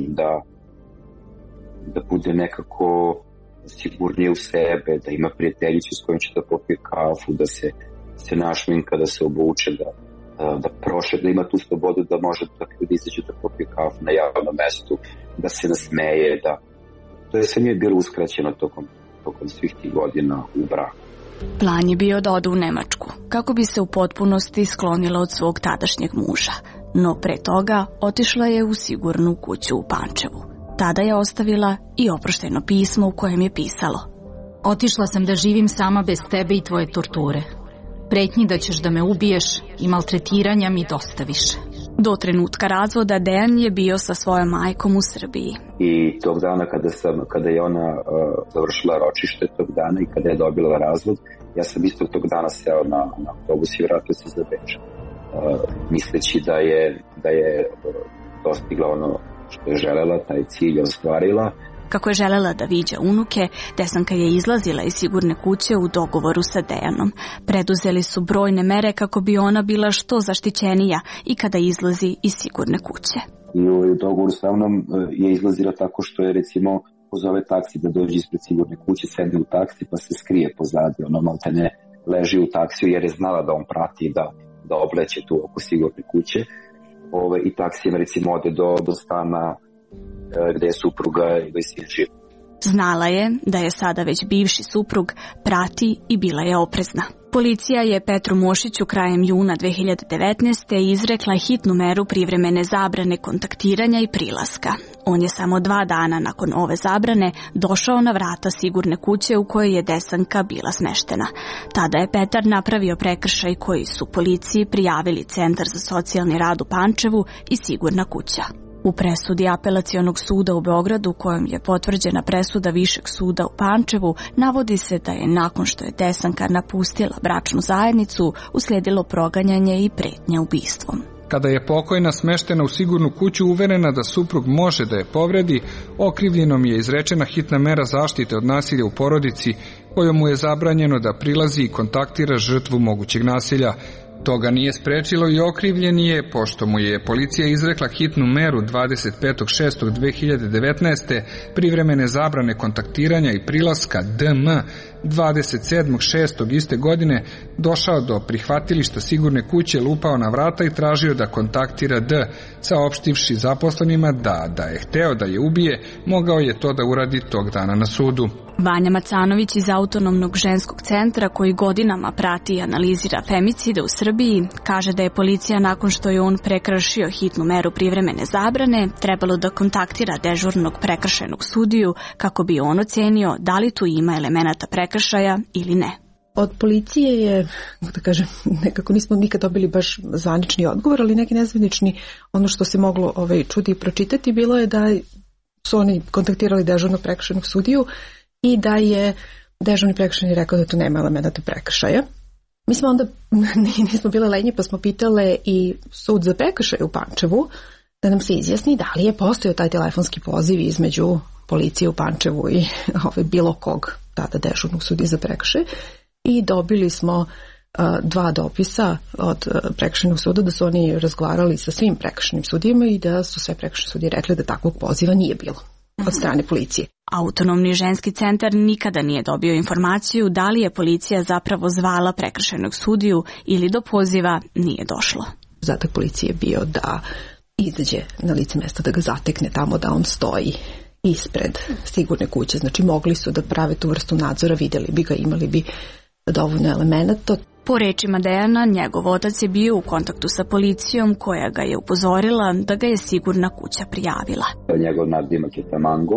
da bude nekako sigurnije u sebe, da ima prijateljicu s kojom će da popije kafu, se našminka, da se obuče, da prošle, da ima tu slobodu da može da izađe da popije kafu na javnom mestu, da se nasmeje, to je sve nije bilo uskraćeno tokom svih tih godina u braku. Plan je bio da ode u Nemačku, kako bi se u potpunosti sklonila od svog tadašnjeg muža, no pre toga otišla je u sigurnu kuću u Pančevu. Tada je ostavila i oprošteno pismo u kojem je pisalo: Otišla sam da živim sama bez tebe i tvoje torture. Pretnji da ćeš da me ubiješ i maltretiranja mi dosta više. Do trenutka razvoda Dejan je bio sa svojom majkom u Srbiji. I tog dana kada je ona završila ročište tog dana i kada je dobila razvod, ja sam isto tog dana seo na autobus i vratio se za Beč. Misleći da je dostigla ono što je želela, taj cilj je ostvarila. Kako je želela da viđa unuke, Desanka je izlazila iz sigurne kuće u dogovoru sa Dejanom. Preduzeli su brojne mere kako bi ona bila što zaštićenija i kada izlazi iz sigurne kuće. I u dogovoru sa mnom je izlazila tako što je recimo pozove taksi da dođe ispred sigurne kuće, sedne u taksi pa se skrije pozadi, ono maltene leži u taksiju jer je znala da on prati da obleće tu oko sigurne kuće. I taksijem recimo ode do stana gde je supruga i gde je živ. Znala je da je sada već bivši suprug prati i bila je oprezna. Policija je Petru Mošiću krajem juna 2019. izrekla hitnu meru privremene zabrane kontaktiranja i prilaska. On je samo 2 dana nakon ove zabrane došao na vrata sigurne kuće u kojoj je Desanka bila smeštena. Tada je Petar napravio prekršaj koji su policiji prijavili Centar za socijalni rad u Pančevu i sigurna kuća. U presudi Apelacionog suda u Beogradu, kojom je potvrđena presuda Višeg suda u Pančevu, navodi se da je nakon što je Desanka napustila bračnu zajednicu, uslijedilo proganjanje i pretnja ubistvom. Kada je pokojna smeštena u sigurnu kuću uverena da suprug može da je povredi, okrivljenom je izrečena hitna mera zaštite od nasilja u porodici, kojom mu je zabranjeno da prilazi i kontaktira žrtvu mogućeg nasilja. Toga nije sprečilo i okrivljeni je, pošto mu je policija izrekla hitnu meru 25.6.2019. privremene zabrane kontaktiranja i prilaska DM 27.6. iste godine, došao do prihvatilišta sigurne kuće, lupao na vrata i tražio da kontaktira D, saopštivši zaposlenima da je hteo da je ubije, mogao je to da uradi tog dana na sudu. Vanja Macanović iz Autonomnog ženskog centra, koji godinama prati i analizira femicide u Srbiji, kaže da je policija nakon što je on prekršio hitnu meru privremene zabrane trebalo da kontaktira dežurnog prekršajnog sudiju kako bi on ocenio da li tu ima elemenata prekršaja ili ne. Od policije je, da kažem, nekako nismo nikad dobili baš zvanični odgovor, ali neki nezvanični, ono što se moglo čuti i pročitati, bilo je da su oni kontaktirali dežurnog prekršajnog sudiju i da je dežurni prekršajni rekao da tu nema elemenata prekršaja. Mi smo onda, nismo bile lenje, pa smo pitale i sud za prekršaj u Pančevu da nam se izjasni da li je postojao taj telefonski poziv između policije u Pančevu i bilo kog tada dežurnog sudije za prekršaj. I dobili smo 2 dopisa od prekršajnog suda da su oni razgovarali sa svim prekršajnim sudijama i da su sve prekršajne sudije rekli da takvog poziva nije bilo od strane policije. Autonomni ženski centar nikada nije dobio informaciju da li je policija zapravo zvala prekršajnog sudiju ili do poziva nije došlo. Zadatak policije je bio da izađe na lice mesta, da ga zatekne tamo da on stoji ispred sigurne kuće. Znači mogli su da prave tu vrstu nadzora, vidjeli bi ga, imali bi dovoljno elemenata. Po rečima Dejana, njegov otac je bio u kontaktu sa policijom koja ga je upozorila da ga je sigurna kuća prijavila. Njegov nadimak je Tamango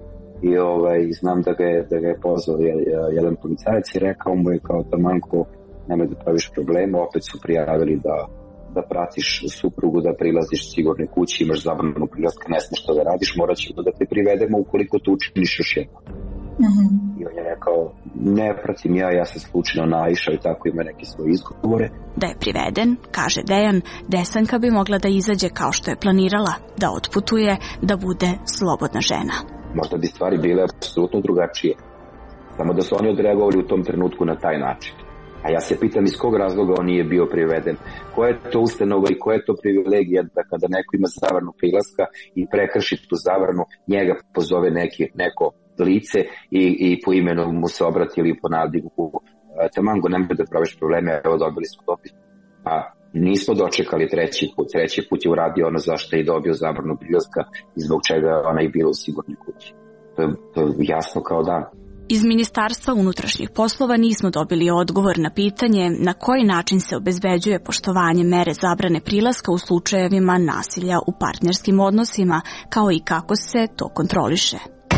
i znam da ga je pozvao jedan policajac i rekao mu je kao Tamango, nemoj da praviš problema, opet su prijavili da pratiš suprugu, da prilaziš sigurne kući, imaš zabranu prilaska, ne smiješ što da radiš, morat ćemo da te privedemo ukoliko to učiniš još jednom. I on je rekao, ne pratim ja sam slučajno naišao i tako ima neke svoje izgovore. Da je priveden, kaže Dejan, Desanka bi mogla da izađe kao što je planirala, da otputuje, da bude slobodna žena. Možda bi stvari bile apsolutno drugačije, samo da su oni odreagovali u tom trenutku na taj način. A ja se pitam iz kog razloga on nije bio priveden. Koja je to ustanova i koja je to privilegija da kada neko ima zabranu prilaska i prekrši tu zabranu, njega pozove neko lice i po imenu mu se obrati ili po nadimu tamango nemoj da praviš probleme, evo dobili smo dopis. A nismo dočekali treći put je uradio ono zašto je dobio zabranu prilaska i zbog čega ona je bila u sigurnoj kući. To je jasno kao dan. Iz Ministarstva unutrašnjih poslova nismo dobili odgovor na pitanje na koji način se obezbeđuje poštovanje mere zabrane prilaska u slučajevima nasilja u partnerskim odnosima, kao i kako se to kontroliše.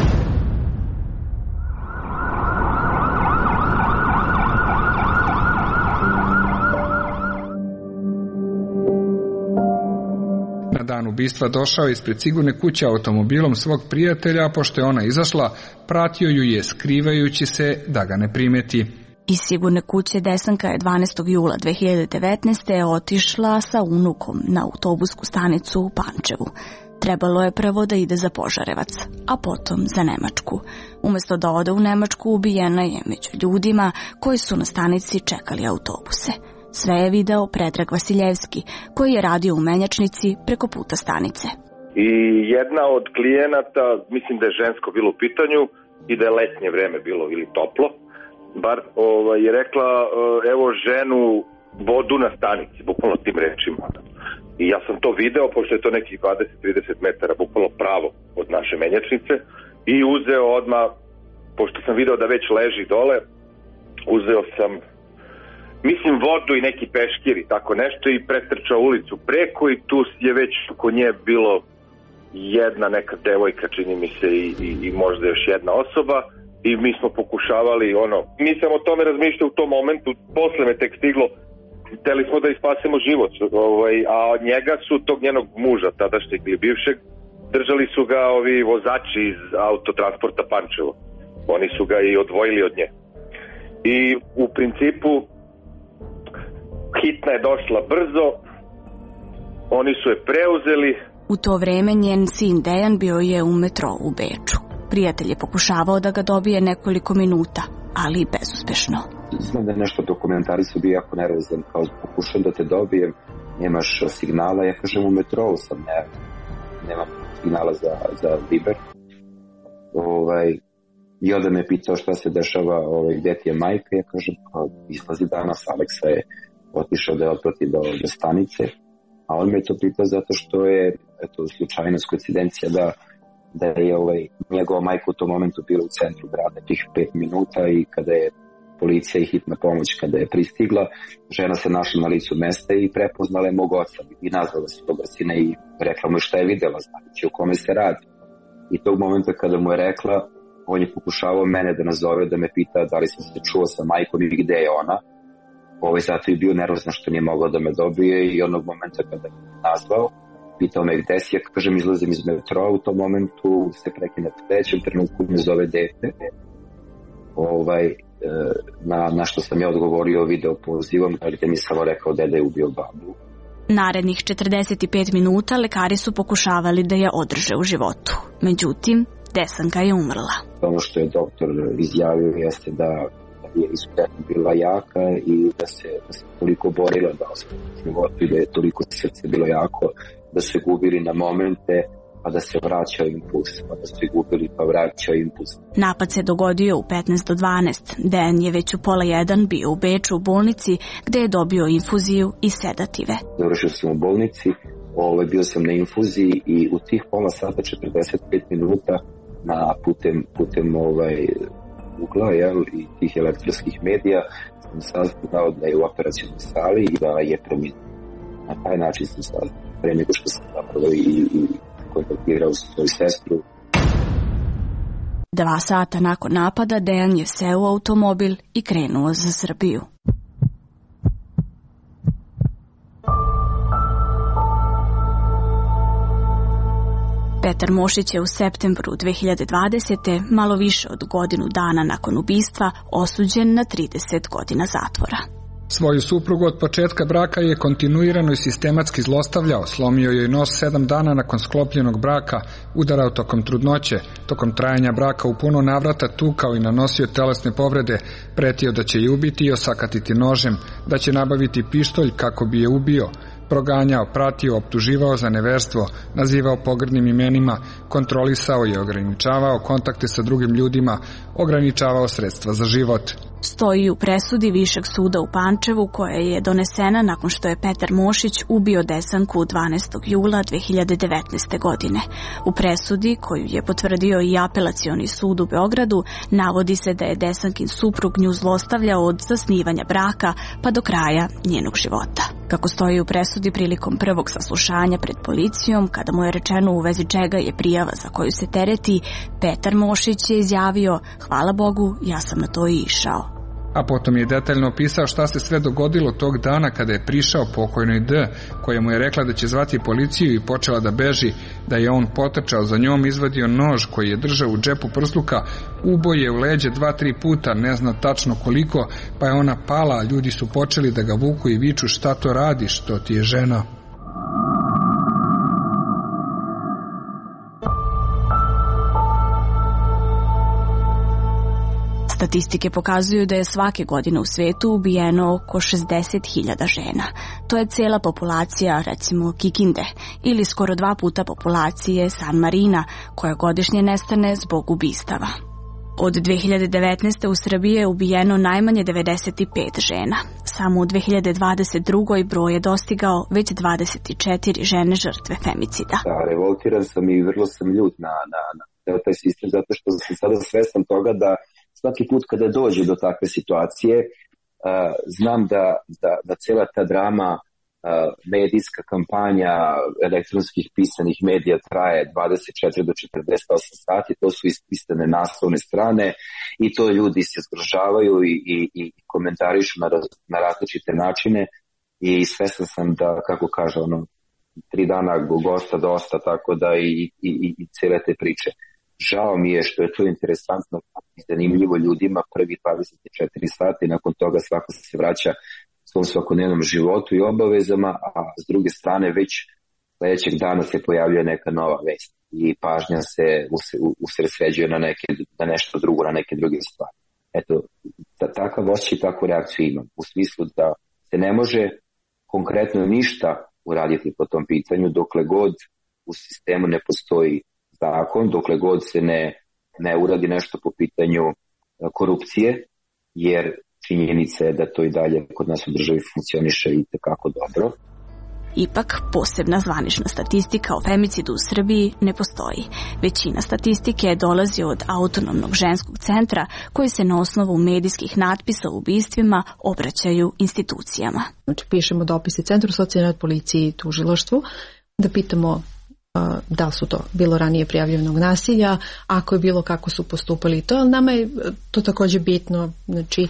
Na dan ubistva došao ispred sigurne kuće automobilom svog prijatelja, a pošto je ona izašla, pratio ju je skrivajući se da ga ne primeti. Iz sigurne kuće Desanka je 12. jula 2019. otišla sa unukom na autobusku stanicu u Pančevu. Trebalo je prvo da ide za Požarevac, a potom za Nemačku. Umesto da ode u Nemačku, ubijena je među ljudima koji su na stanici čekali autobuse. Sve je video Predrag Vasiljevski, koji je radio u menjačnici preko puta stanice. I jedna od klijenata, mislim da je žensko bilo u pitanju i da je letnje vreme bilo ili toplo, bar je rekla evo ženu vodu na stanici, bukvalno tim rečima. I ja sam to video, pošto je to nekih 20-30 metara, bukvalno pravo od naše menjačnice, i uzeo odmah, pošto sam video da već leži dole, uzeo sam mislim vodu i neki peškir i tako nešto i pretrčao ulicu preko i tu je već oko nje bilo jedna neka devojka, čini mi se, i možda još jedna osoba i mi smo pokušavali nisam o tome razmišljao u tom momentu, posle me tek stiglo, hteli smo da ispasemo život, a od njega su tog njenog muža, tadašnjeg ili bivšeg, držali su ga ovi vozači iz autotransporta Pančevo, oni su ga i odvojili od nje i u principu hitna je došla brzo, oni su je preuzeli. U to vreme njen sin Dejan bio je u metrou u Beču. Prijatelj je pokušavao da ga dobije nekoliko minuta, ali bezuspešno. Znam da je nešto dokumentari su bio jako nervozan, kao pokušam da te dobijem, nemaš signala, ja kažem u metrou sam, nemam signala za Viber. I onda me pitao šta se dešava, gde ti je majka, ja kažem, izlazi danas, Aleksa je otišao da je otprati do stanice, a on me to pitao zato što je slučajnost, koincidencija da je njegova majka u tom momentu bila u centru grada tih 5 minuta i kada je policija i hitna pomoć kada je pristigla, žena se našla na licu mesta i prepoznala je mog oca i nazvala se toga sina i rekla mu šta je videla, znači o kome se radi. I tog momenta kada mu je rekla, on je pokušavao mene da nazove, da me pita da li sam se čuo sa majkom i gde je ona. Zato je bio nervozan što nije mogao da me dobije i onog momenta kada me nazvao, pitao me gde si, ja kažem izlazim iz metroa, u tom momentu se prekine trećem trenutku me zove dete. Na što sam ja odgovorio video pozivom, gdje mi samo rekao deda je ubio babu. Narednih 45 minuta lekari su pokušavali da je održe u životu. Međutim, Desanka je umrla. Ono što je doktor izjavio jeste da je izuzetno bila jaka i da se toliko borila da ostane u životu i da je toliko srce bilo jako da se gubili na momente pa da se vraćao impuls, pa da se gubili pa vraćao impuls. Napad se dogodio u 15 do 12. Dejan je već u 12:30 bio u Beču u bolnici gde je dobio infuziju i sedative. Završio sam u bolnici, bio sam na infuziji i u tih pola sata 45 minuta putem ugla i tih elektronskih medija sam saznao da je u operacionoj sali i da je preminuo. Na taj način sam saznao, pre nego što sam zapravo i kontaktirao svoju sestru. 2 sata nakon napada Dejan je seo u automobil i krenuo za Srbiju. Petar Mošić je u septembru 2020. malo više od godinu dana nakon ubistva osuđen na 30 godina zatvora. Svoju suprugu od početka braka je kontinuirano i sistematski zlostavljao, slomio joj nos 7 dana nakon sklopljenog braka, udarao tokom trudnoće, tokom trajanja braka u puno navrata tukao i nanosio telesne povrede, pretio da će je ubiti i osakatiti nožem, da će nabaviti pištolj kako bi je ubio, proganjao, pratio, optuživao za neverstvo, nazivao pogrdnim imenima, kontrolisao i ograničavao kontakte sa drugim ljudima, ograničavao sredstva za život. stoji u presudi Višeg suda u Pančevu koja je donesena nakon što je Petar Mošić ubio Desanku 12. jula 2019. godine. U presudi, koju je potvrdio i Apelacioni sud u Beogradu, navodi se da je Desankin suprug nju zlostavljao od zasnivanja braka pa do kraja njenog života. Kako stoji u presudi prilikom prvog saslušanja pred policijom, kada mu je rečeno u vezi čega je prijava za koju se tereti, Petar Mošić je izjavio: "Hvala Bogu, ja sam na to i išao." A potom je detaljno opisao šta se sve dogodilo tog dana kada je prišao pokojnoj D, koja mu je rekla da će zvati policiju i počela da beži, da je on potrčao za njom, izvadio nož koji je držao u džepu prsluka, ubo je u leđe 2-3 puta, ne zna tačno koliko, pa je ona pala, a ljudi su počeli da ga vuku i viču: "Šta to radiš, to ti je žena." Statistike pokazuju da je svake godine u svetu ubijeno oko 60.000 žena. To je cela populacija, recimo, Kikinde, ili skoro 2 puta populacije San Marina, koja godišnje nestane zbog ubistava. Od 2019. u Srbiji je ubijeno najmanje 95 žena. Samo u 2022. broj je dostigao već 24 žene žrtve femicida. Da, revoltiran sam i vrlo sam ljut na taj sistem, zato što sam sada svestan toga da svaki put kada dođe do takve situacije, znam da cela ta drama, medijska kampanja elektronskih pisanih medija traje 24 do 48 sati, to su ispisane naslovne strane i to ljudi se zgrožavaju i komentarišu na različite načine i svestan sam da, kako kaže, 3 dana gosta dosta, tako da i cele te priče. Žao mi je što je to interesantno i zanimljivo ljudima prvi 24 sata i nakon toga svako se vraća svom svakodnevnom životu i obavezama, a s druge strane već sledećeg dana se pojavljuje neka nova vest i pažnja se usredsređuje na nešto drugo, na neke druge stvari. Eto, takav osjećaj i takvu reakciju imam, u smislu da se ne može konkretno ništa uraditi po tom pitanju dokle god u sistemu ne postoji zakon, dokle god se ne uradi nešto po pitanju korupcije, jer činjenica je da to i dalje kod nas u državi funkcioniše i tekako dobro. Ipak, posebna zvanična statistika o femicidu u Srbiji ne postoji. Većina statistike dolazi od Autonomnog ženskog centra, koji se na osnovu medijskih natpisa o ubistvima obraćaju institucijama. Znači, pišemo dopise Centru socijalne rad, policiji i tužilaštvu, da pitamo da li su to bilo ranije prijavljenog nasilja, ako je bilo, kako su postupali to, ali nama je to takođe bitno, znači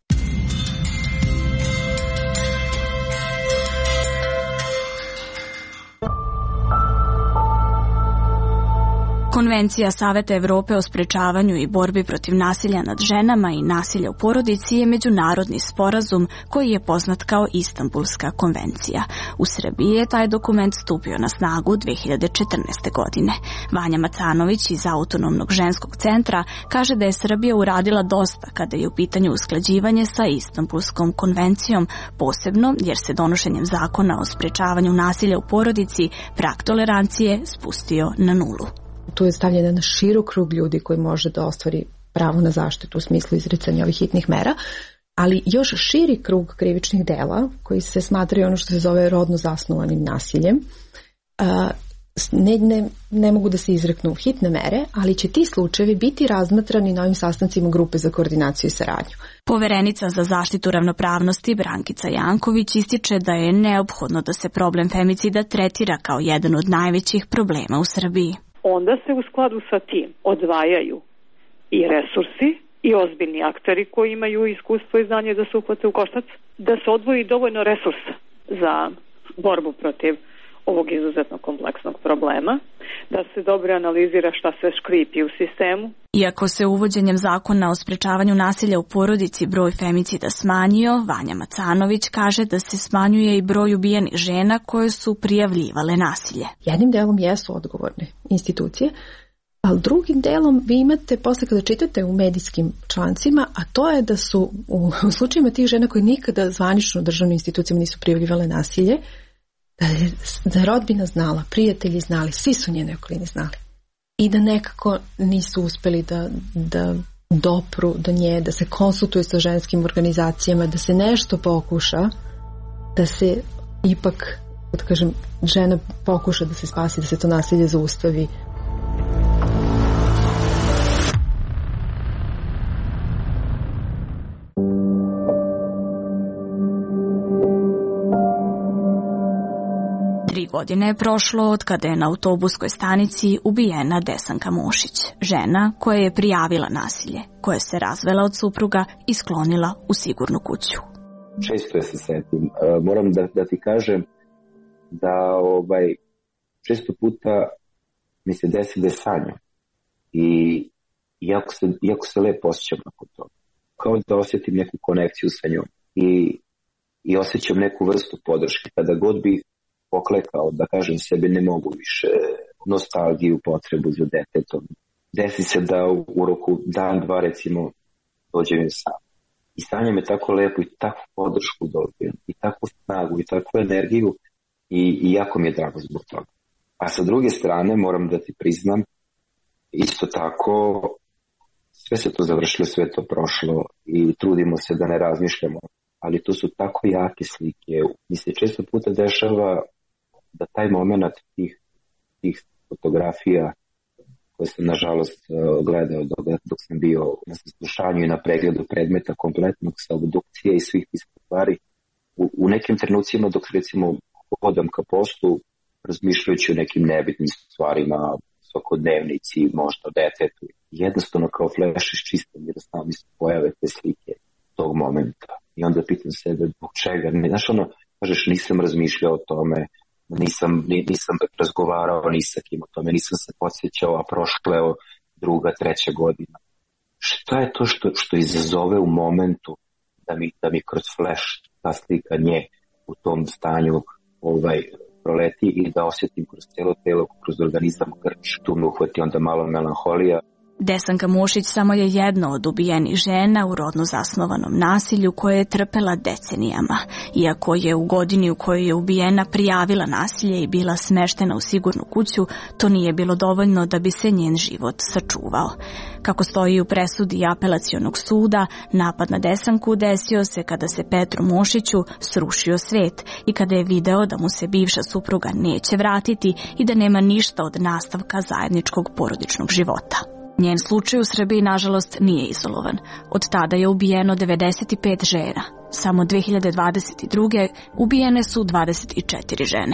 Konvencija Saveta Evrope o sprečavanju i borbi protiv nasilja nad ženama i nasilja u porodici je međunarodni sporazum koji je poznat kao Istanbulska konvencija. U Srbiji je taj dokument stupio na snagu 2014. godine. Vanja Macanović iz Autonomnog ženskog centra kaže da je Srbija uradila dosta kada je u pitanju usklađivanje sa Istanbulskom konvencijom, posebno jer se donošenjem zakona o sprečavanju nasilja u porodici prag tolerancije spustio na nulu. Tu je stavljen na širok krug ljudi koji može da ostvari pravo na zaštitu u smislu izricanja ovih hitnih mera, ali još širi krug krivičnih dela koji se smatraju ono što se zove rodno zasnovanim nasiljem. Ne mogu da se izreknu hitne mere, ali će ti slučajevi biti razmatrani na ovim sastancima grupe za koordinaciju i saradnju. Poverenica za zaštitu ravnopravnosti Brankica Janković ističe da je neophodno da se problem femicida tretira kao jedan od najvećih problema u Srbiji. Onda se u skladu sa tim odvajaju i resursi i ozbiljni akteri koji imaju iskustvo i znanje da se uhvate u koštac, da se odvoji dovoljno resursa za borbu protiv ovog izuzetno kompleksnog problema, da se dobro analizira šta se škripi u sistemu. Iako se uvođenjem zakona o sprečavanju nasilja u porodici broj femicida smanjio, Vanja Macanović kaže da se smanjuje i broj ubijenih žena koje su prijavljivale nasilje. Jednim delom jesu odgovorne institucije, ali drugim delom vi imate, posle kada čitate u medijskim člancima, a to je da su u slučajima tih žena koje nikada zvanično državnim institucijama nisu prijavljivale nasilje, da je rodbina znala, prijatelji znali, svi su njene okoline znali. I da nekako nisu uspeli da dopru do nje, da se konsultuje sa ženskim organizacijama, da se nešto pokuša, da se ipak, da kažem, žena pokuša da se spasi, da se to nasilje zaustavi. Godine je prošlo od kada je na autobuskoj stanici ubijena Desanka Mošić, žena koja je prijavila nasilje, koja se razvela od supruga i sklonila u sigurnu kuću. Često je se setim. Moram da ti kažem da često puta mi se desi da je sanjam i jako se lepo osjećam nakon toga. Kao da osjetim neku konekciju sa njom i osjećam neku vrstu podrške. Kada god bi poklekao, da kažem sebi, ne mogu više, nostalgiju, potrebu za detetom. Desi se da u roku dan, dva, recimo, dođem sam. I stanje me tako lepo i takvu podršku dobijem, i takvu snagu, i takvu energiju i jako mi je drago zbog toga. A sa druge strane, moram da ti priznam, isto tako, sve se to završilo, sve to prošlo i trudimo se da ne razmišljamo, ali to su tako jake slike. Mi se često puta dešava da taj moment tih fotografija koje sam nažalost gledao dok sam bio na saslušanju i na pregledu predmeta kompletnog sa obdukcije i svih tih stvari, u nekim trenucima dok recimo hodam ka poslu, razmišljajući o nekim nebitnim stvarima, svakodnevnici, možda detetu, jednostavno kao fleš iščistam jer da mi se pojave te slike tog momenta. I onda pitam sebe zbog čega. Znaš kažeš, nisam razmišljao o tome, nisam razgovarao ni sa kim o tome, nisam se podsjećao, a prošla je druga, treća godina. Šta je to što izazove u momentu da mi kroz flash ta slika nje u tom stanju proleti i da osjetim kroz cijelo telo, kroz organizam grč, tu me uhvati onda malo melanholija. Desanka Mošić samo je jedna od ubijenih žena u rodno zasnovanom nasilju koje je trpela decenijama. Iako je u godini u kojoj je ubijena prijavila nasilje i bila smeštena u sigurnu kuću, to nije bilo dovoljno da bi se njen život sačuvao. Kako stoji u presudi apelacionog suda, napad na Desanku desio se kada se Petru Mošiću srušio svet i kada je video da mu se bivša supruga neće vratiti i da nema ništa od nastavka zajedničkog porodičnog života. Njen slučaj u Srbiji, nažalost, nije izolovan. Od tada je ubijeno 95 žena. Samo 2022. ubijene su 24 žene.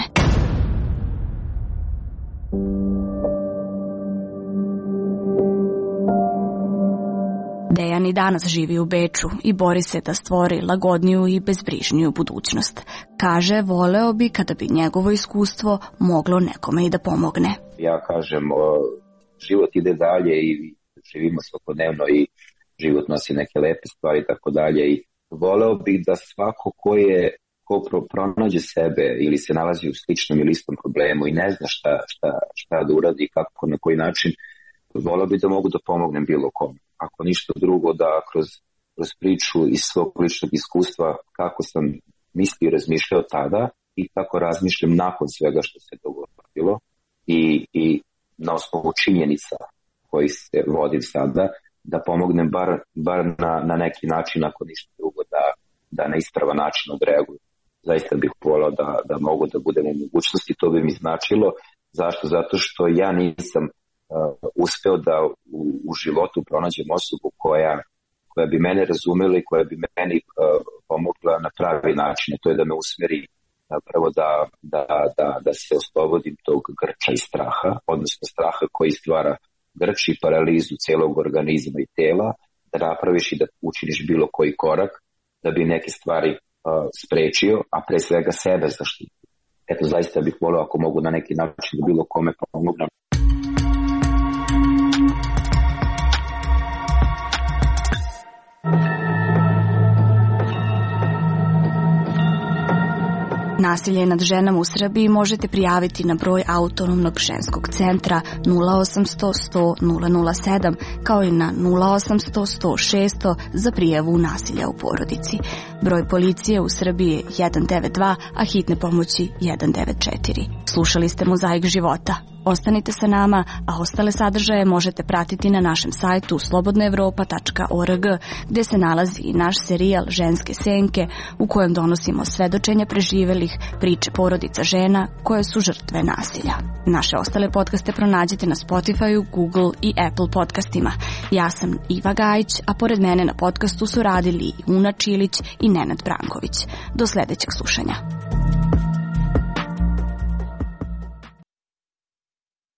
Dejan i danas živi u Beču i bori se da stvori lagodniju i bezbrižniju budućnost. Kaže, voleo bi kada bi njegovo iskustvo moglo nekome i da pomogne. Ja kažem, život ide dalje i živimo svakodnevno i život nosi neke lepe stvari i tako dalje i voleo bih da svako ko pronađe sebe ili se nalazi u sličnom ili istom problemu i ne zna šta da uradi i kako, na koji način, voleo bih da mogu da pomognem bilo kome. Ako ništa drugo, da kroz priču iz svog ličnog iskustva kako sam mislio i razmišljao tada i kako razmišljam nakon svega što se dogodilo i na osnovu činjenica koji se vodim sada, da pomognem bar na neki način, ako ništa drugo, da na ispravan način odreaguju. Zaista bih volao da mogu da budem u mogućnosti, to bi mi značilo. Zašto? Zato što ja nisam uspeo da u životu pronađem osobu koja bi mene razumela i koja bi meni pomogla na pravi način. To je da me usmeri prvo da se oslobodim tog grča i straha, odnosno straha koji stvara grč i paralizu celog organizma i tela, da napraviš i da učiniš bilo koji korak da bi neke stvari sprečio, a pre svega sebe zaštitio. Eto, zaista bih volio ako mogu na neki način da bilo kome pomognem. Nasilje nad ženama u Srbiji možete prijaviti na broj Autonomnog ženskog centra 0800 100 007 kao i na 0800 100 600 za prijavu nasilja u porodici. Broj policije u Srbiji je 192, a hitne pomoći 194. Slušali ste Mozaik života. Ostanite sa nama, a ostale sadržaje možete pratiti na našem sajtu slobodnaevropa.org, gde se nalazi i naš serijal Ženske senke, u kojem donosimo svedočenja preživelih, priče porodica žena koje su žrtve nasilja. Naše ostale podcaste pronađete na Spotify-u, Google i Apple podcastima. Ja sam Iva Gajić, a pored mene na podcastu su radili i Una Čilić i Nenad Branković. Do sledećeg slušanja.